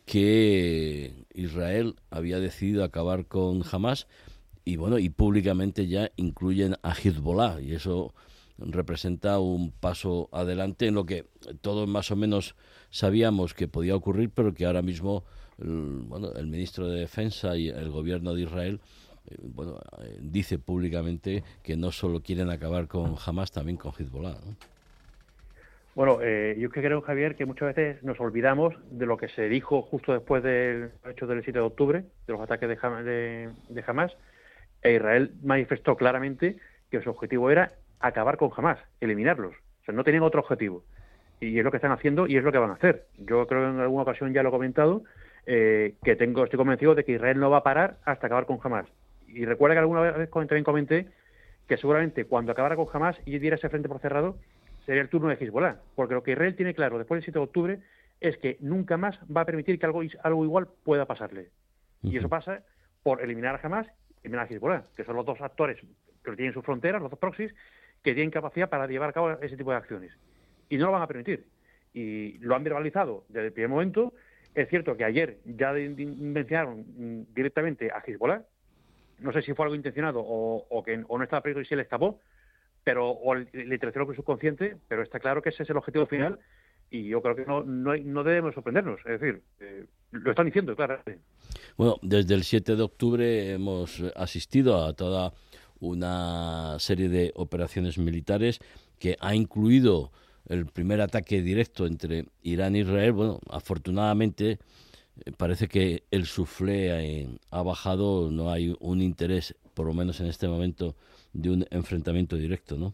que Israel había decidido acabar con Hamás y bueno, y públicamente ya incluyen a Hezbollah, y eso representa un paso adelante en lo que todos más o menos sabíamos que podía ocurrir, pero que ahora mismo el, bueno, el ministro de Defensa y el gobierno de Israel eh, bueno, eh, dice públicamente que no solo quieren acabar con Hamás, también con Hezbollah, ¿no? Bueno, eh, yo creo, Javier, que muchas veces nos olvidamos de lo que se dijo justo después del hecho del siete de octubre, de los ataques de, Ham- de, de Hamás, e Israel manifestó claramente que su objetivo era acabar con Hamás, eliminarlos. O sea, no tenían otro objetivo. Y es lo que están haciendo y es lo que van a hacer. Yo creo que en alguna ocasión ya lo he comentado, eh, que tengo, estoy convencido de que Israel no va a parar hasta acabar con Hamás. Y recuerda que alguna vez también comenté que seguramente cuando acabara con Hamás y diera ese frente por cerrado, sería el turno de Hezbollah, porque lo que Israel tiene claro después del siete de octubre es que nunca más va a permitir que algo, algo igual pueda pasarle. Uh-huh. Y eso pasa por eliminar a Hamás y eliminar a Hezbollah, que son los dos actores que tienen sus fronteras, los dos proxies, que tienen capacidad para llevar a cabo ese tipo de acciones. Y no lo van a permitir. Y lo han verbalizado desde el primer momento. Es cierto que ayer ya mencionaron directamente a Hezbollah. No sé si fue algo intencionado o, o que o no estaba previsto y se le escapó, pero o le traicionó con el subconsciente, pero está claro que ese es el objetivo final y yo creo que no no, no debemos sorprendernos, es decir, eh, lo están diciendo claramente. Bueno, desde el siete de octubre hemos asistido a toda una serie de operaciones militares que ha incluido el primer ataque directo entre Irán e Israel. Bueno, afortunadamente parece que el suflé ha bajado, no hay un interés, por lo menos en este momento, de un enfrentamiento directo, ¿no?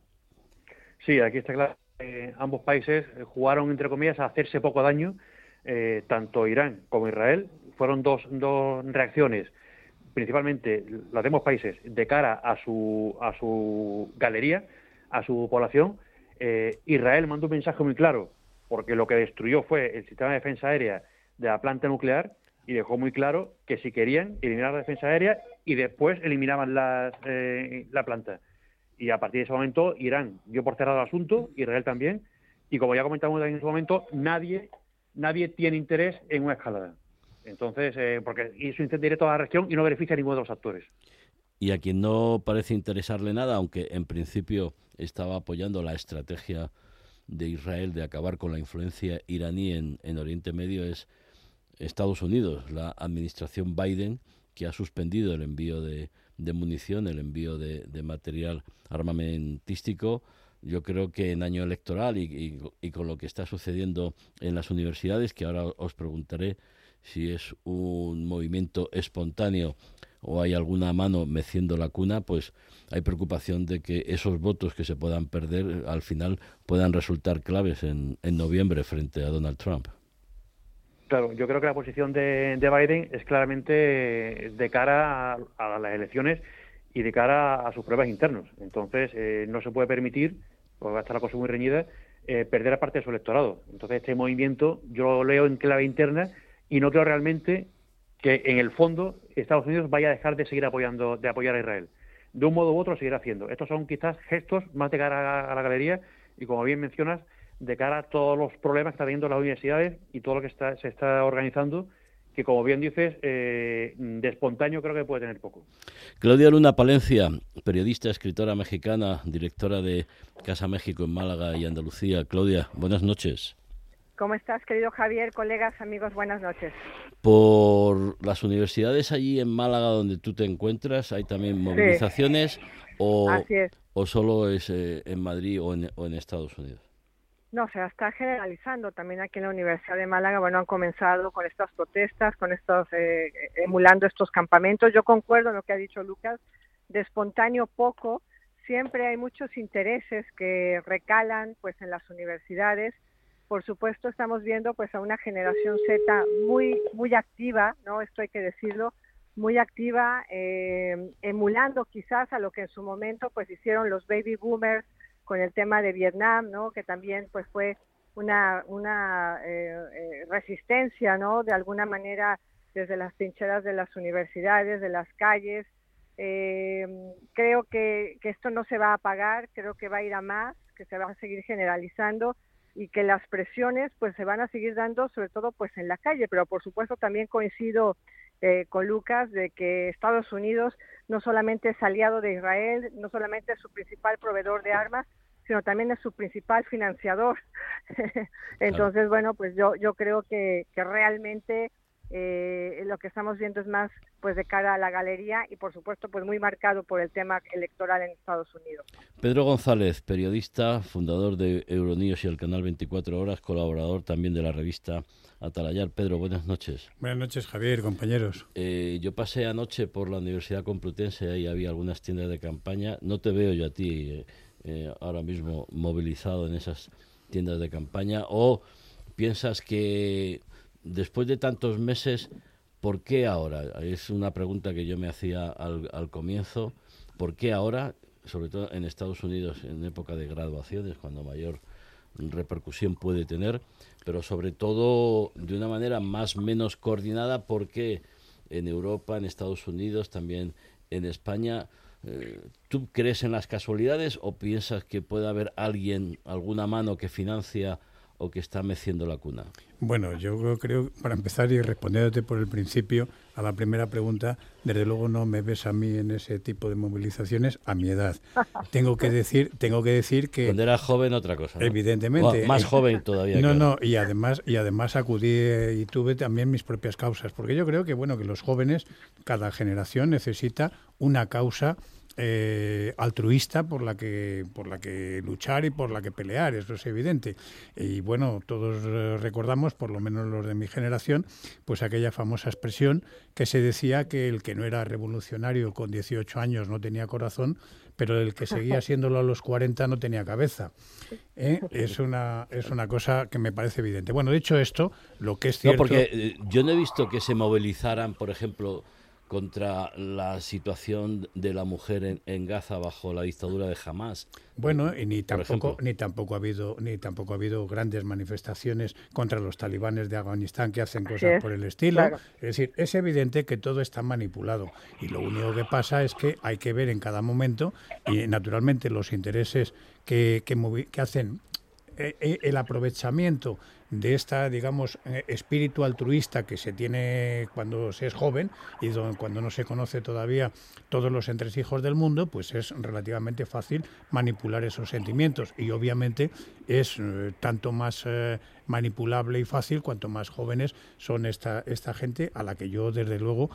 Sí, aquí está claro. Eh, ambos países jugaron, entre comillas, a hacerse poco daño, eh, tanto Irán como Israel. Fueron dos, dos reacciones, principalmente las de ambos países, de cara a su, a su galería, a su población, Eh, Israel mandó un mensaje muy claro, porque lo que destruyó fue el sistema de defensa aérea de la planta nuclear, y dejó muy claro que si querían eliminar la defensa aérea y después eliminaban las, eh, la planta. Y a partir de ese momento Irán dio por cerrado el asunto, Israel también, y como ya comentamos en ese momento, nadie nadie tiene interés en una escalada. Entonces, eh, porque eso incendiaría toda la región y no beneficia a ninguno de los actores. Y a quien no parece interesarle nada, aunque en principio estaba apoyando la estrategia de Israel de acabar con la influencia iraní en, en Oriente Medio, es Estados Unidos, la administración Biden, que ha suspendido el envío de, de munición, el envío de, de material armamentístico. Yo creo que en año electoral y, y, y con lo que está sucediendo en las universidades, que ahora os preguntaré si es un movimiento espontáneo o hay alguna mano meciendo la cuna, pues hay preocupación de que esos votos que se puedan perder al final puedan resultar claves en, en noviembre frente a Donald Trump. Claro, yo creo que la posición de, de Biden es claramente de cara a, a las elecciones y de cara a sus pruebas internos. Entonces, eh, no se puede permitir, porque va a estar la cosa muy reñida, eh, perder a parte de su electorado. Entonces, este movimiento yo lo leo en clave interna y no creo realmente que, en el fondo, Estados Unidos vaya a dejar de seguir apoyando, de apoyar a Israel. De un modo u otro lo seguirá haciendo. Estos son quizás gestos más de cara a, a la galería y, como bien mencionas, de cara a todos los problemas que está teniendo las universidades y todo lo que está, se está organizando, que, como bien dices, eh, de espontáneo creo que puede tener poco. Claudia Luna Palencia, periodista, escritora mexicana, directora de Casa México en Málaga y Andalucía. Claudia, buenas noches. ¿Cómo estás, querido Javier? Colegas, amigos, buenas noches. Por las universidades allí en Málaga donde tú te encuentras, ¿hay también movilizaciones sí. o, Así es. o solo es eh, en Madrid o en, o en Estados Unidos? No, se está generalizando también aquí en la Universidad de Málaga. Bueno, han comenzado con estas protestas, con estos, eh, emulando estos campamentos. Yo concuerdo en lo que ha dicho Lucas, de espontáneo poco. Siempre hay muchos intereses que recalan pues en las universidades. Por supuesto, estamos viendo pues a una generación Z muy muy activa, ¿no? Esto hay que decirlo, muy activa, eh, emulando quizás a lo que en su momento pues hicieron los baby boomers con el tema de Vietnam, ¿no? Que también pues fue una una eh, eh, resistencia, ¿no? De alguna manera desde las trincheras de las universidades, de las calles. Eh, creo que, que esto no se va a apagar, creo que va a ir a más, que se va a seguir generalizando y que las presiones pues se van a seguir dando, sobre todo pues en la calle, pero por supuesto también coincido eh, con Lucas de que Estados Unidos no solamente es aliado de Israel, no solamente es su principal proveedor de armas, sino también es su principal financiador. Entonces, claro. bueno, pues yo yo creo que, que realmente eh, lo que estamos viendo es más pues de cara a la galería y por supuesto pues muy marcado por el tema electoral en Estados Unidos. Pedro González, periodista, fundador de Euronews y el canal veinticuatro horas, colaborador también de la revista Atalayar. Pedro, buenas noches. Buenas noches, Javier, compañeros. Eh, yo pasé anoche por la Universidad Complutense y había algunas tiendas de campaña. No te veo yo a ti eh, eh, ahora mismo movilizado en esas tiendas de campaña. ¿O piensas que después de tantos meses, por qué ahora? Es una pregunta que yo me hacía al, al comienzo. ¿Por qué ahora, sobre todo en Estados Unidos, en época de graduaciones, cuando mayor repercusión puede tener, pero sobre todo de una manera más o menos coordinada, porque en Europa, en Estados Unidos, también en España, eh, ¿tú crees en las casualidades o piensas que puede haber alguien, alguna mano que financia o que está meciendo la cuna? Bueno, yo creo, para empezar y respondiéndote por el principio a la primera pregunta, desde luego no me ves a mí en ese tipo de movilizaciones a mi edad. Tengo que decir, tengo que decir que cuando era joven otra cosa, ¿no? Evidentemente. O más joven todavía. No, claro. no, y además y además acudí y tuve también mis propias causas, porque yo creo que bueno, que los jóvenes, cada generación necesita una causa Eh, altruista por la que por la que luchar y por la que pelear, eso es evidente. Y bueno, todos eh, recordamos, por lo menos los de mi generación, pues aquella famosa expresión que se decía que el que no era revolucionario con dieciocho años no tenía corazón, pero el que seguía siéndolo a los cuarenta no tenía cabeza. ¿Eh? Es una es una cosa que me parece evidente. Bueno, dicho esto, lo que es cierto... No, porque eh, yo no he visto que se movilizaran, por ejemplo, contra la situación de la mujer en, en Gaza bajo la dictadura de Hamás. Bueno, y ni tampoco ni tampoco ha habido ni tampoco ha habido grandes manifestaciones contra los talibanes de Afganistán que hacen cosas sí, por el estilo. Claro. Es decir, es evidente que todo está manipulado y lo único que pasa es que hay que ver en cada momento y naturalmente los intereses que que, movi- que hacen eh, el aprovechamiento de esta, digamos, eh, espíritu altruista que se tiene cuando se es joven y do, cuando no se conoce todavía todos los entresijos del mundo, pues es relativamente fácil manipular esos sentimientos y obviamente es eh, tanto más eh, manipulable y fácil cuanto más jóvenes son esta esta gente a la que yo desde luego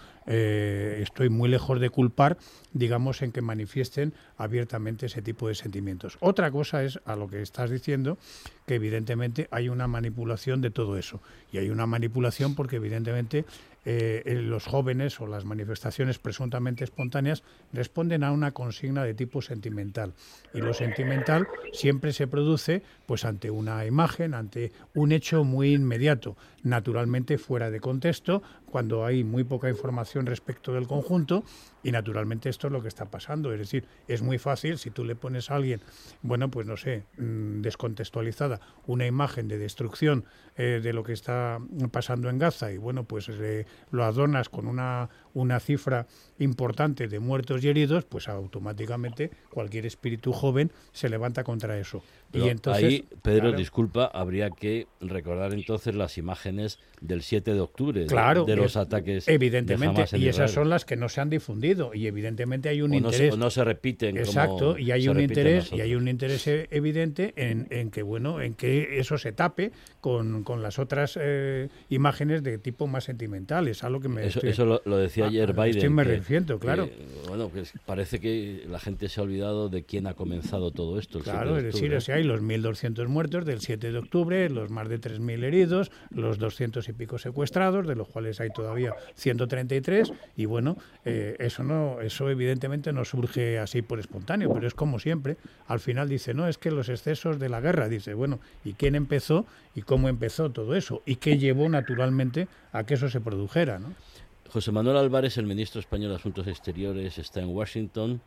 eh, estoy muy lejos de culpar, digamos, en que manifiesten abiertamente ese tipo de sentimientos. Otra cosa es a lo que estás diciendo, que evidentemente hay una manipulación de todo eso y hay una manipulación porque evidentemente eh, los jóvenes o las manifestaciones presuntamente espontáneas responden a una consigna de tipo sentimental y lo sentimental siempre se produce pues ante una imagen, ante un hecho muy inmediato, naturalmente fuera de contexto, cuando hay muy poca información respecto del conjunto y naturalmente esto es lo que está pasando, es decir, es muy fácil si tú le pones a alguien, bueno, pues no sé, mmm, descontextualizada, una imagen de destrucción eh, de lo que está pasando en Gaza y bueno, pues eh, lo adornas con una, una cifra importante de muertos y heridos, pues automáticamente cualquier espíritu joven se levanta contra eso. Pero y entonces, ahí, Pedro, claro, disculpa, habría que recordar entonces las imágenes del siete de octubre, claro, de, de los es, ataques evidentemente, de Hamás en y esas Israel. son las que no se han difundido y evidentemente hay un o interés. No se, o no se repiten. Exacto, como y hay se un interés nosotros. y hay un interés evidente en, en que bueno, en que eso se tape con, con las otras eh, imágenes de tipo más sentimentales, a lo que me Eso, estoy, eso lo, lo decía ayer Biden. Estoy me que, refiero, claro. Que, bueno, que parece que la gente se ha olvidado de quién ha comenzado todo esto. Claro, es decir, o sea, hay los mil doscientos muertos del siete de octubre, los más de tres mil heridos, los doscientos y pico secuestrados, de los cuales hay todavía ciento treinta y tres, y bueno, eh, eso no, eso evidentemente no surge así por espontáneo, pero es como siempre, al final dice, no, es que los excesos de la guerra, dice, bueno, ¿y quién empezó y cómo empezó todo eso? ¿Y qué llevó naturalmente a que eso se produjera, ¿no? José Manuel Álvarez, el ministro español de Asuntos Exteriores, está en Washington.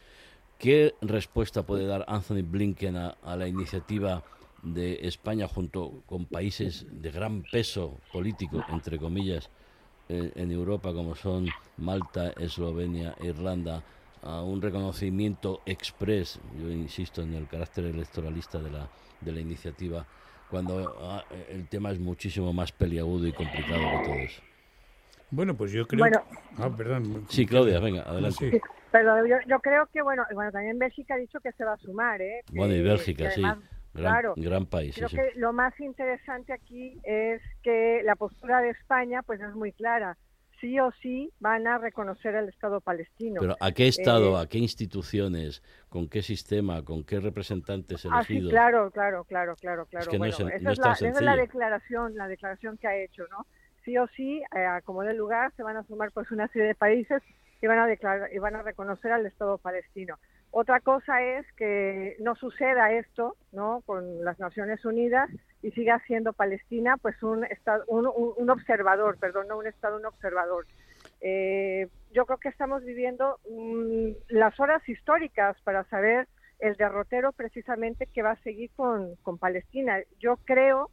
¿Qué respuesta puede dar Anthony Blinken a, a la iniciativa de España junto con países de gran peso político, entre comillas, eh, en Europa, como son Malta, Eslovenia e Irlanda, a un reconocimiento express, yo insisto en el carácter electoralista de la, de la iniciativa, cuando ah, el tema es muchísimo más peliagudo y complicado que todo eso? Bueno, pues yo creo... Bueno, ah, perdón. Sí, Claudia, venga, adelante. Sí. Pero yo, yo creo que, bueno, bueno, también Bélgica ha dicho que se va a sumar, ¿eh? Bueno, y Bélgica, que además, sí, gran, claro, gran país. Creo sí, que sí. lo más interesante aquí es que la postura de España, pues es muy clara. Sí o sí van a reconocer el Estado palestino. Pero ¿a qué Estado, eh, a qué instituciones, con qué sistema, con qué representantes elegidos? Ah, sí, claro, claro, claro, claro, claro. Es que no bueno, es, esa, no es es tan la, esa es la sencillo. declaración, la declaración que ha hecho, ¿no? Sí o sí, eh, como del lugar, se van a sumar pues una serie de países y van a declarar y van a reconocer al Estado palestino. Otra cosa es que no suceda esto, ¿no? Con las Naciones Unidas y siga siendo Palestina, pues un estado, un, un, un observador, perdón, no un Estado, un observador. Eh, yo creo que estamos viviendo mmm, las horas históricas para saber el derrotero precisamente que va a seguir con, con Palestina. Yo creo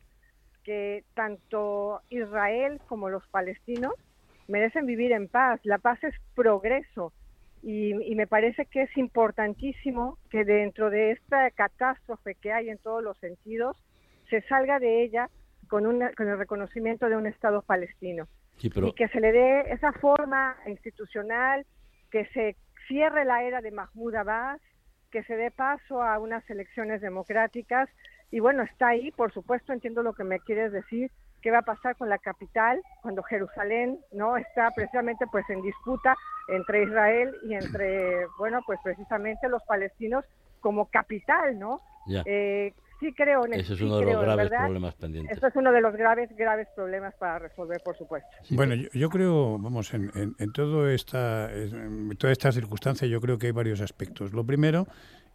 que tanto Israel como los palestinos merecen vivir en paz. La paz es progreso y, y me parece que es importantísimo que dentro de esta catástrofe que hay en todos los sentidos se salga de ella con, una, con el reconocimiento de un Estado palestino. Sí, pero... Y que se le dé esa forma institucional, que se cierre la era de Mahmoud Abbas, que se dé paso a unas elecciones democráticas. Y bueno, está ahí, por supuesto, entiendo lo que me quieres decir, qué va a pasar con la capital cuando Jerusalén no está precisamente pues en disputa entre Israel y entre, bueno, pues precisamente los palestinos como capital, ¿no? Ya. Eh, sí creo en Ese es sí uno de creo, los graves ¿verdad? problemas pendientes. Esto es uno de los graves, graves problemas para resolver, por supuesto. Sí, bueno, yo, yo creo, vamos, en, en, en, todo esta, en toda esta circunstancia yo creo que hay varios aspectos. Lo primero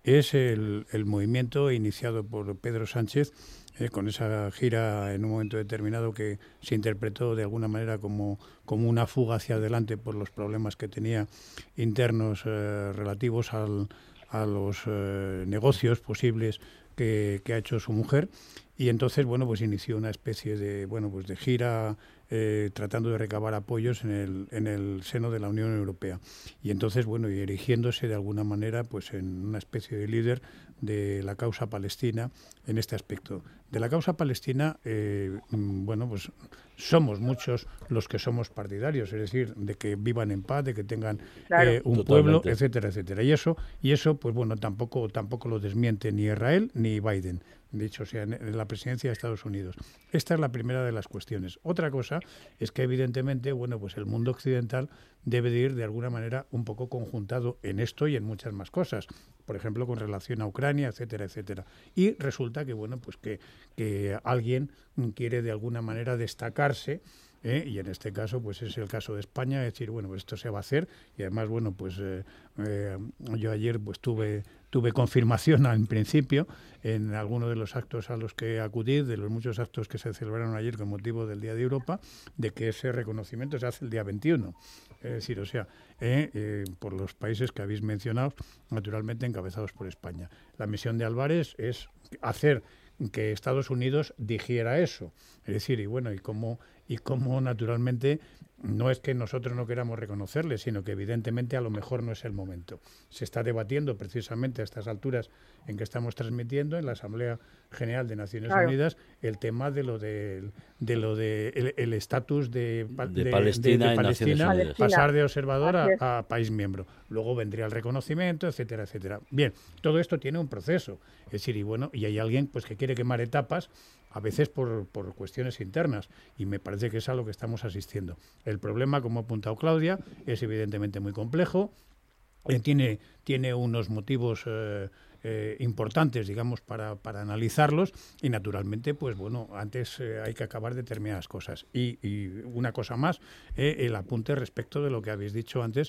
es el, el movimiento iniciado por Pedro Sánchez, eh, con esa gira en un momento determinado que se interpretó de alguna manera como, como una fuga hacia adelante por los problemas que tenía internos eh, relativos al, a los eh, negocios posibles que, que ha hecho su mujer. Y entonces, bueno, pues inició una especie de, bueno, pues de gira eh, tratando de recabar apoyos en el, en el seno de la Unión Europea. Y entonces, bueno, y erigiéndose de alguna manera, pues en una especie de líder de la causa palestina en este aspecto. De la causa palestina, eh, bueno, pues somos muchos los que somos partidarios, es decir, de que vivan en paz, de que tengan claro. eh, un Totalmente. pueblo, etcétera, etcétera. Y eso, y eso, pues bueno, tampoco, tampoco lo desmiente ni Israel ni Biden. Dicho sea, en la presidencia de Estados Unidos. Esta es la primera de las cuestiones. Otra cosa es que, evidentemente, bueno, pues el mundo occidental debe de ir, de alguna manera, un poco conjuntado en esto y en muchas más cosas. Por ejemplo, con relación a Ucrania, etcétera, etcétera. Y resulta que, bueno, pues que, que alguien quiere, de alguna manera, destacarse, ¿eh? Y en este caso, pues es el caso de España, es decir, bueno, pues esto se va a hacer. Y además, bueno, pues eh, eh, yo ayer pues tuve... Tuve confirmación en principio en alguno de los actos a los que acudí, de los muchos actos que se celebraron ayer con motivo del Día de Europa, de que ese reconocimiento se hace el día veintiuno. Es decir, o sea, eh, eh, por los países que habéis mencionado, naturalmente encabezados por España. La misión de Álvarez es hacer que Estados Unidos digiera eso. Es decir, y bueno, y cómo, y cómo naturalmente no es que nosotros no queramos reconocerle, sino que evidentemente a lo mejor no es el momento. Se está debatiendo precisamente a estas alturas en que estamos transmitiendo en la Asamblea General de Naciones claro. Unidas el tema de lo de, de lo de el estatus de, de, de Palestina, de, de Palestina pasar de observador a, a país miembro. Luego vendría el reconocimiento, etcétera, etcétera. Bien, todo esto tiene un proceso. Es decir, y bueno, y hay alguien pues que quiere quemar etapas, a veces por, por cuestiones internas, y me parece que es a lo que estamos asistiendo. El problema, como ha apuntado Claudia, es evidentemente muy complejo, eh, tiene, tiene unos motivos eh, eh, importantes, digamos, para, para analizarlos, y naturalmente, pues bueno, antes eh, hay que acabar determinadas cosas. Y, y una cosa más, eh, el apunte respecto de lo que habéis dicho antes,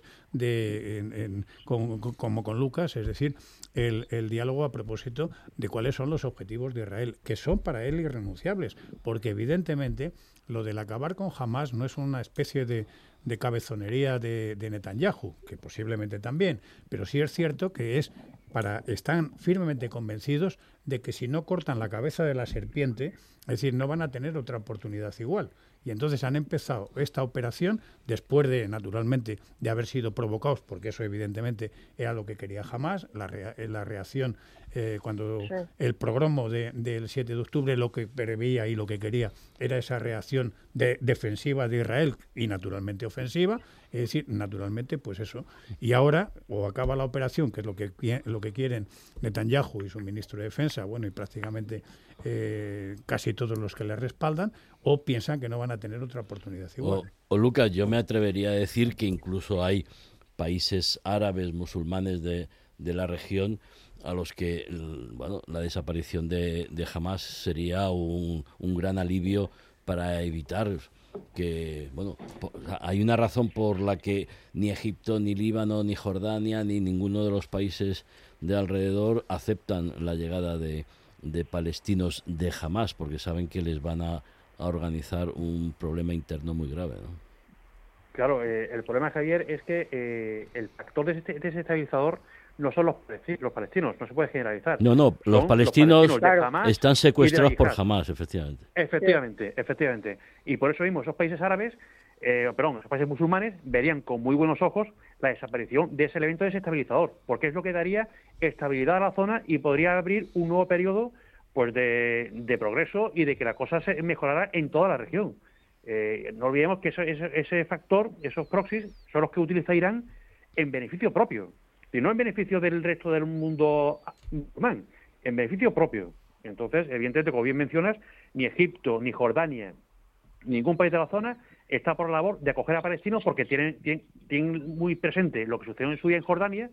de en, en, con, con, como con Lucas, es decir, el, el diálogo a propósito de cuáles son los objetivos de Israel, que son para él irrenunciables, porque evidentemente lo del acabar con Hamás no es una especie de, de cabezonería de, de Netanyahu, que posiblemente también, pero sí es cierto que es para están firmemente convencidos de que si no cortan la cabeza de la serpiente, es decir, no van a tener otra oportunidad igual. Y entonces han empezado esta operación después de, naturalmente, de haber sido provocados, porque eso evidentemente era lo que quería Hamás, la, rea, la reacción eh, cuando sí. el programa de, del siete de octubre lo que preveía y lo que quería era esa reacción de, defensiva de Israel y naturalmente ofensiva, es decir, naturalmente pues eso. Y ahora o acaba la operación, que es lo que, lo que quieren Netanyahu y su ministro de Defensa, bueno, y prácticamente eh, casi todos los que le respaldan, o piensan que no van a tener otra oportunidad igual. O, o Lucas, yo me atrevería a decir que incluso hay países árabes, musulmanes de, de la región a los que bueno, la desaparición de, de Hamás sería un, un gran alivio para evitar que, bueno, hay una razón por la que ni Egipto, ni Líbano, ni Jordania, ni ninguno de los países de alrededor aceptan la llegada de, de palestinos de Hamás, porque saben que les van a, a organizar un problema interno muy grave, ¿no? Claro, eh, el problema, Javier, es que eh, el factor desestabilizador no son los, los palestinos, no se puede generalizar. No, no, los palestinos, los palestinos de están secuestrados por Hamás, efectivamente. Efectivamente, efectivamente. Y por eso mismo esos países árabes, eh, perdón, esos países musulmanes, verían con muy buenos ojos la desaparición de ese elemento desestabilizador, porque es lo que daría estabilidad a la zona y podría abrir un nuevo periodo pues de, de progreso y de que la cosa se mejorara en toda la región. Eh, no olvidemos que eso, ese, ese factor, esos proxies, son los que utiliza Irán en beneficio propio. Y no en beneficio del resto del mundo musulmán, en beneficio propio. Entonces, evidentemente, como bien mencionas, ni Egipto, ni Jordania, ningún país de la zona está por la labor de acoger a palestinos porque tienen, tienen, tienen muy presente lo que sucedió en su día en Jordania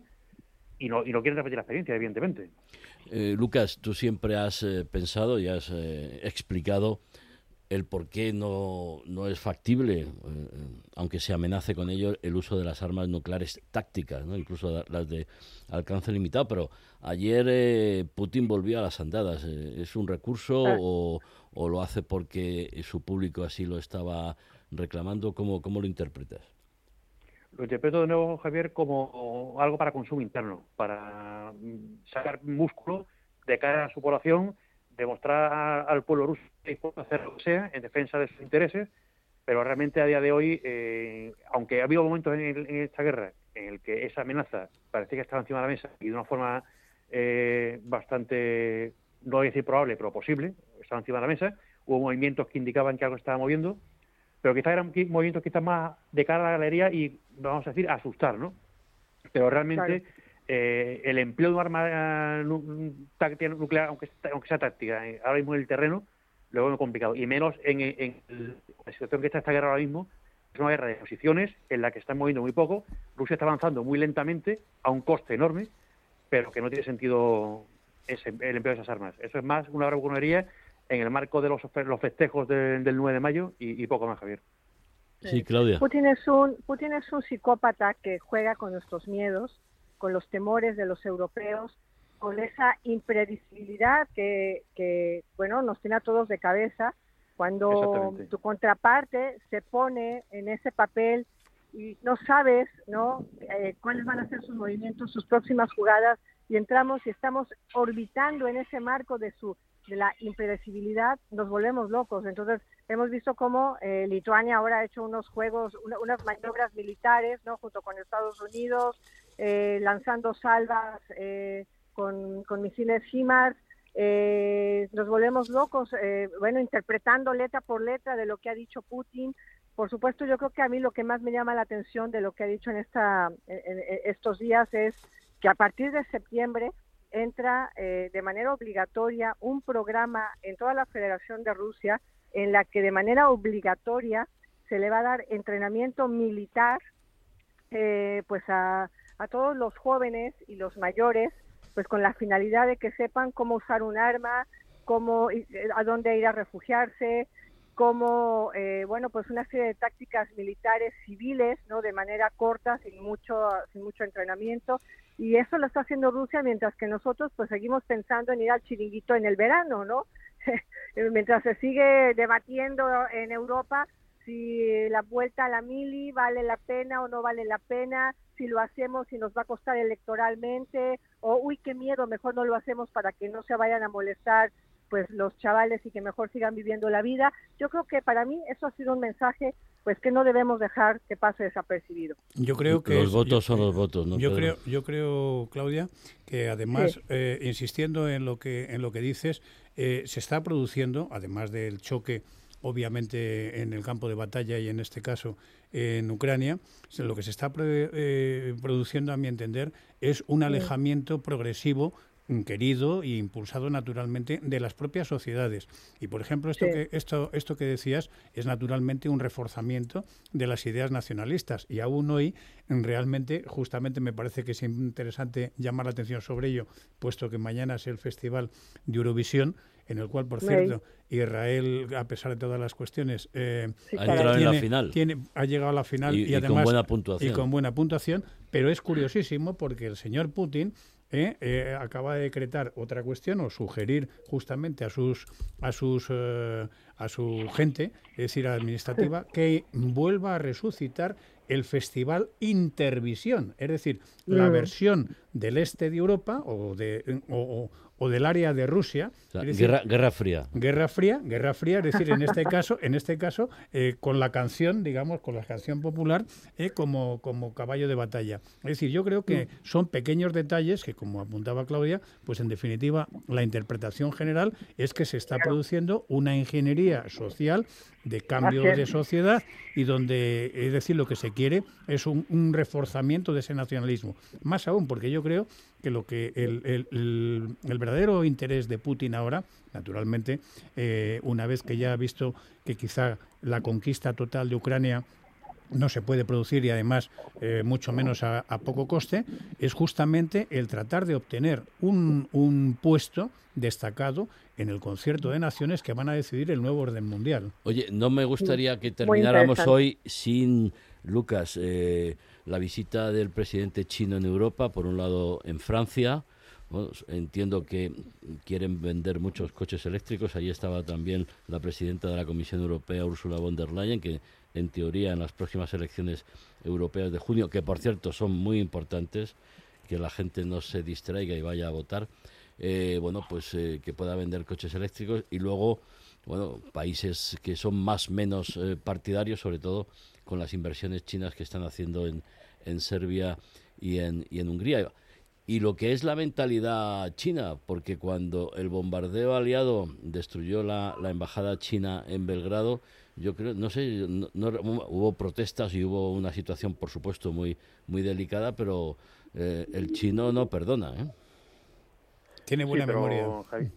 y no, y no quieren repetir la experiencia, evidentemente. Eh, Lucas, tú siempre has eh, pensado y has eh, explicado el por qué no, no es factible, eh, aunque se amenace con ello, el uso de las armas nucleares tácticas, ¿no? Incluso las de alcance limitado. Pero ayer eh, Putin volvió a las andadas. Eh, ¿Es un recurso o, o lo hace porque su público así lo estaba reclamando? ¿Cómo, cómo lo interpretas? Lo interpreto de nuevo, Javier, como algo para consumo interno, para sacar músculo de cara a su población, demostrar al pueblo ruso que es dispuesto a hacer lo que sea en defensa de sus intereses, pero realmente a día de hoy, eh, aunque ha habido momentos en, el, en esta guerra en el que esa amenaza parecía que estaba encima de la mesa y de una forma eh, bastante, no voy a decir probable, pero posible, estaba encima de la mesa, hubo movimientos que indicaban que algo estaba moviendo, pero quizás eran movimientos quizás más de cara a la galería y, vamos a decir, asustar, ¿no? Pero realmente... Claro. Eh, el empleo de un arma táctica nuclear, aunque, aunque sea táctica, eh, ahora mismo en el terreno, lo veo complicado. Y menos en, en, en la situación que está esta guerra ahora mismo, es una guerra de posiciones en la que están moviendo muy poco. Rusia está avanzando muy lentamente, a un coste enorme, pero que no tiene sentido ese, el empleo de esas armas. Eso es más una bravuconería en el marco de los, los festejos de, del nueve de mayo y, y poco más, Javier. Sí, Claudia. Putin es un, Putin es un psicópata que juega con nuestros miedos, con los temores de los europeos, con esa impredecibilidad que, que, bueno, nos tiene a todos de cabeza, cuando tu contraparte se pone en ese papel y no sabes, ¿no?, eh, cuáles van a ser sus movimientos, sus próximas jugadas, y entramos y estamos orbitando en ese marco de su de la impredecibilidad, nos volvemos locos. Entonces, hemos visto cómo eh, Lituania ahora ha hecho unos juegos, una, unas maniobras militares, ¿no?, junto con Estados Unidos, eh, lanzando salvas eh, con, con misiles HIMARS. Eh, nos volvemos locos, eh, bueno, interpretando letra por letra de lo que ha dicho Putin. Por supuesto, yo creo que a mí lo que más me llama la atención de lo que ha dicho en, esta, en, en estos días es que a partir de septiembre entra eh, de manera obligatoria un programa en toda la Federación de Rusia en la que de manera obligatoria se le va a dar entrenamiento militar eh, pues a, a todos los jóvenes y los mayores, pues con la finalidad de que sepan cómo usar un arma, cómo, a dónde ir a refugiarse, cómo, eh, bueno, pues una serie de tácticas militares civiles, ¿no?, de manera corta, sin mucho, sin mucho entrenamiento. Y eso lo está haciendo Rusia, mientras que nosotros pues seguimos pensando en ir al chiringuito en el verano, ¿no? Mientras se sigue debatiendo en Europa si la vuelta a la mili vale la pena o no vale la pena, si lo hacemos, si nos va a costar electoralmente, o uy, qué miedo, mejor no lo hacemos para que no se vayan a molestar pues los chavales y que mejor sigan viviendo la vida. Yo creo que para mí eso ha sido un mensaje pues que no debemos dejar que pase desapercibido. Yo creo que los es, votos yo, son los votos, ¿no? Yo Pedro? creo, yo creo, Claudia, que además, sí. eh, insistiendo en lo que en lo que dices, eh, se está produciendo, además del choque, obviamente en el campo de batalla y en este caso en Ucrania, lo que se está eh, produciendo, a mi entender, es un alejamiento progresivo querido e impulsado naturalmente de las propias sociedades. Y por ejemplo, esto, sí. que, esto, esto que decías es naturalmente un reforzamiento de las ideas nacionalistas. Y aún hoy, realmente, justamente me parece que es interesante llamar la atención sobre ello, puesto que mañana es el Festival de Eurovisión, en el cual, por cierto, Israel, a pesar de todas las cuestiones, eh, sí, ha entrado tiene, en la final. Tiene, ha llegado a la final y, y, y además con buena puntuación. Y con buena puntuación, pero es curiosísimo porque el señor Putin Eh, eh, acaba de decretar otra cuestión o sugerir justamente a sus a sus eh, a su gente, es decir, administrativa, que vuelva a resucitar el Festival Intervisión, es decir, la versión del este de Europa o de o, o del área de Rusia, o sea, es decir, guerra, guerra fría, guerra fría, guerra fría, es decir, en este caso, en este caso, eh, con la canción, digamos, con la canción popular eh, como como caballo de batalla. Es decir, yo creo que son pequeños detalles que, como apuntaba Claudia, pues en definitiva la interpretación general es que se está produciendo una ingeniería social de cambio de sociedad y donde, es decir, lo que se quiere es un, un reforzamiento de ese nacionalismo. Más aún, porque yo creo que lo que el, el, el, el verdadero interés de Putin ahora, naturalmente, eh, una vez que ya ha visto que quizá la conquista total de Ucrania no se puede producir y además eh, mucho menos a, a poco coste, es justamente el tratar de obtener un, un puesto destacado en el concierto de naciones que van a decidir el nuevo orden mundial. Oye, no me gustaría que termináramos hoy sin, Lucas, eh, la visita del presidente chino en Europa, por un lado en Francia. Bueno, entiendo que quieren vender muchos coches eléctricos. Allí estaba también la presidenta de la Comisión Europea, Ursula von der Leyen, que en teoría en las próximas elecciones europeas de junio, que por cierto son muy importantes, que la gente no se distraiga y vaya a votar, eh, bueno, pues eh, que pueda vender coches eléctricos. Y luego, bueno, países que son más menos eh, partidarios, sobre todo con las inversiones chinas que están haciendo en, en Serbia y en, y en Hungría. Y lo que es la mentalidad china, porque cuando el bombardeo aliado destruyó la, la embajada china en Belgrado, yo creo, no sé, no, no, hubo protestas y hubo una situación, por supuesto, muy muy delicada, pero eh, el chino no perdona, ¿eh? Tiene buena sí, pero, memoria. Javi,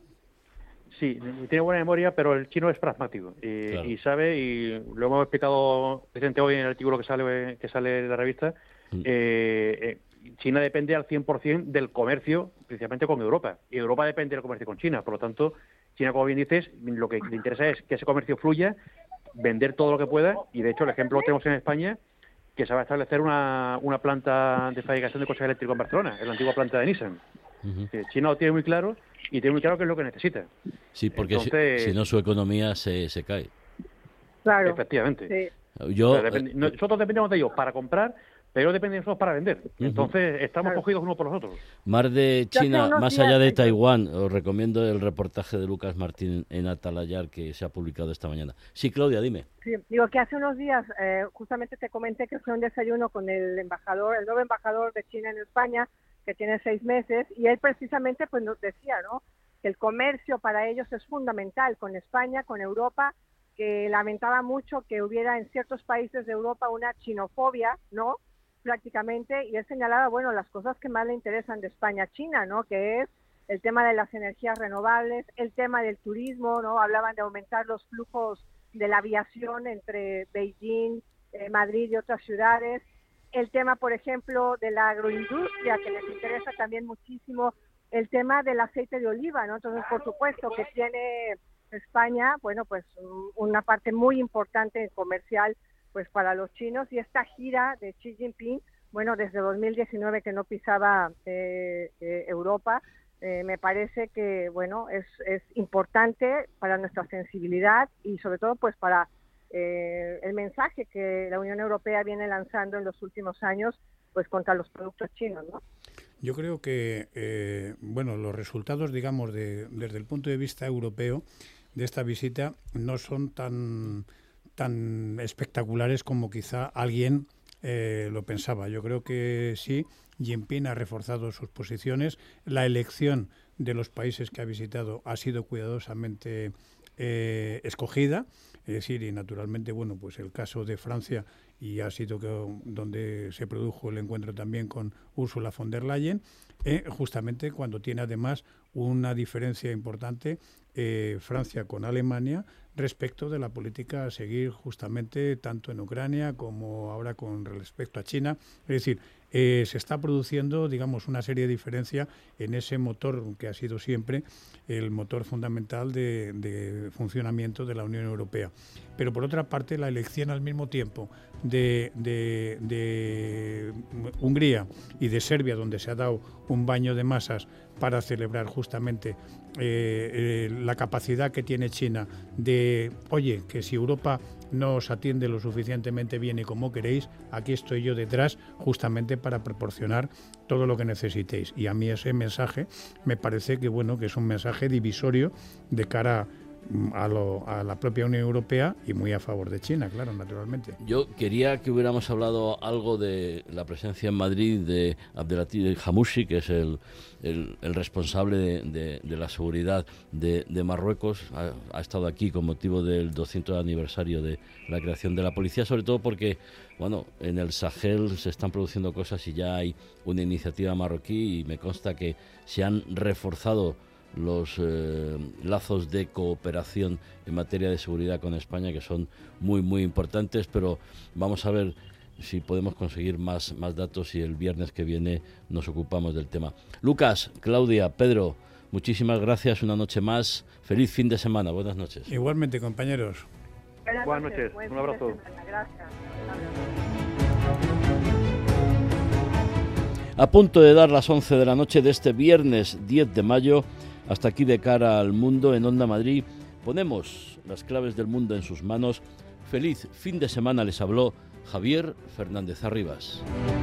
sí, tiene buena memoria, pero el chino es pragmático y, claro. y sabe, y lo hemos explicado presente hoy en el artículo que sale que sale de la revista, mm. eh, eh, China depende al cien por ciento del comercio, principalmente con Europa, y Europa depende del comercio con China. Por lo tanto, China, como bien dices, lo que le interesa es que ese comercio fluya, vender todo lo que pueda, y de hecho el ejemplo lo tenemos en España, que se va a establecer una, una planta de fabricación de coches eléctricos en Barcelona, en la antigua planta de Nissan. Uh-huh. China lo tiene muy claro y tiene muy claro qué es lo que necesita. Sí, porque Entonces, si, si no su economía se, se cae. Claro. Efectivamente. Sí. Yo, depend- nosotros dependemos de ellos para comprar, pero depende de nosotros para vender. Entonces, estamos claro. cogidos uno por los otros. Mar de China, más allá de Taiwán, os recomiendo el reportaje de Lucas Martín en Atalayar que se ha publicado esta mañana. Sí, Claudia, dime. Sí, digo que hace unos días, eh, justamente te comenté que fue un desayuno con el embajador, el nuevo embajador de China en España, que tiene seis meses, y él precisamente pues nos decía, ¿no?, que el comercio para ellos es fundamental con España, con Europa, que lamentaba mucho que hubiera en ciertos países de Europa una chinofobia, ¿no?, prácticamente, y él señalaba, bueno, las cosas que más le interesan de España a China, ¿no?, que es el tema de las energías renovables, el tema del turismo, ¿no?, hablaban de aumentar los flujos de la aviación entre Beijing, eh, Madrid y otras ciudades, el tema, por ejemplo, de la agroindustria, que les interesa también muchísimo, el tema del aceite de oliva, ¿no? Entonces, por supuesto, que tiene España, bueno, pues una parte muy importante comercial, pues para los chinos, y esta gira de Xi Jinping, bueno, desde dos mil diecinueve que no pisaba eh, eh, Europa, eh, me parece que, bueno, es, es importante para nuestra sensibilidad y sobre todo, pues para Eh, el mensaje que la Unión Europea viene lanzando en los últimos años, pues contra los productos chinos, ¿no? Yo creo que, eh, bueno, los resultados, digamos, de, desde el punto de vista europeo de esta visita no son tan, tan espectaculares como quizá alguien eh, lo pensaba. Yo creo que sí, Jinping ha reforzado sus posiciones. La elección de los países que ha visitado ha sido cuidadosamente eh, escogida. Es decir, y naturalmente, bueno, pues el caso de Francia, y ha sido que, donde se produjo el encuentro también con Ursula von der Leyen, eh, justamente cuando tiene además una diferencia importante eh, Francia con Alemania respecto de la política a seguir justamente tanto en Ucrania como ahora con respecto a China. Es decir, eh, se está produciendo, digamos, una serie de diferencias en ese motor que ha sido siempre el motor fundamental de, de funcionamiento de la Unión Europea. Pero por otra parte, la elección al mismo tiempo de, de, de Hungría y de Serbia, donde se ha dado un baño de masas para celebrar justamente eh, eh, la capacidad que tiene China de, oye, que si Europa no os atiende lo suficientemente bien y como queréis, aquí estoy yo detrás justamente para proporcionar todo lo que necesitéis. Y a mí ese mensaje me parece que, bueno, que es un mensaje divisorio de cara a, lo, a la propia Unión Europea y muy a favor de China, claro, naturalmente. Yo quería que hubiéramos hablado algo de la presencia en Madrid de Abdelatif Hamouchi, que es el, el, el responsable de, de, de la seguridad de, de Marruecos. Ha, ha estado aquí con motivo del doscientos aniversario de la creación de la policía, sobre todo porque, bueno, en el Sahel se están produciendo cosas y ya hay una iniciativa marroquí y me consta que se han reforzado los eh, lazos de cooperación en materia de seguridad con España, que son muy, muy importantes, pero vamos a ver si podemos conseguir más, más datos y el viernes que viene nos ocupamos del tema. Lucas, Claudia, Pedro, muchísimas gracias una noche más. Feliz fin de semana. Buenas noches. Igualmente, compañeros. Buenas, Buenas noches, noches. Un abrazo. Gracias. A punto de dar las once de la noche de este viernes diez de mayo, hasta aquí de cara al mundo en Onda Madrid, ponemos las claves del mundo en sus manos. Feliz fin de semana, les habló Javier Fernández Arribas.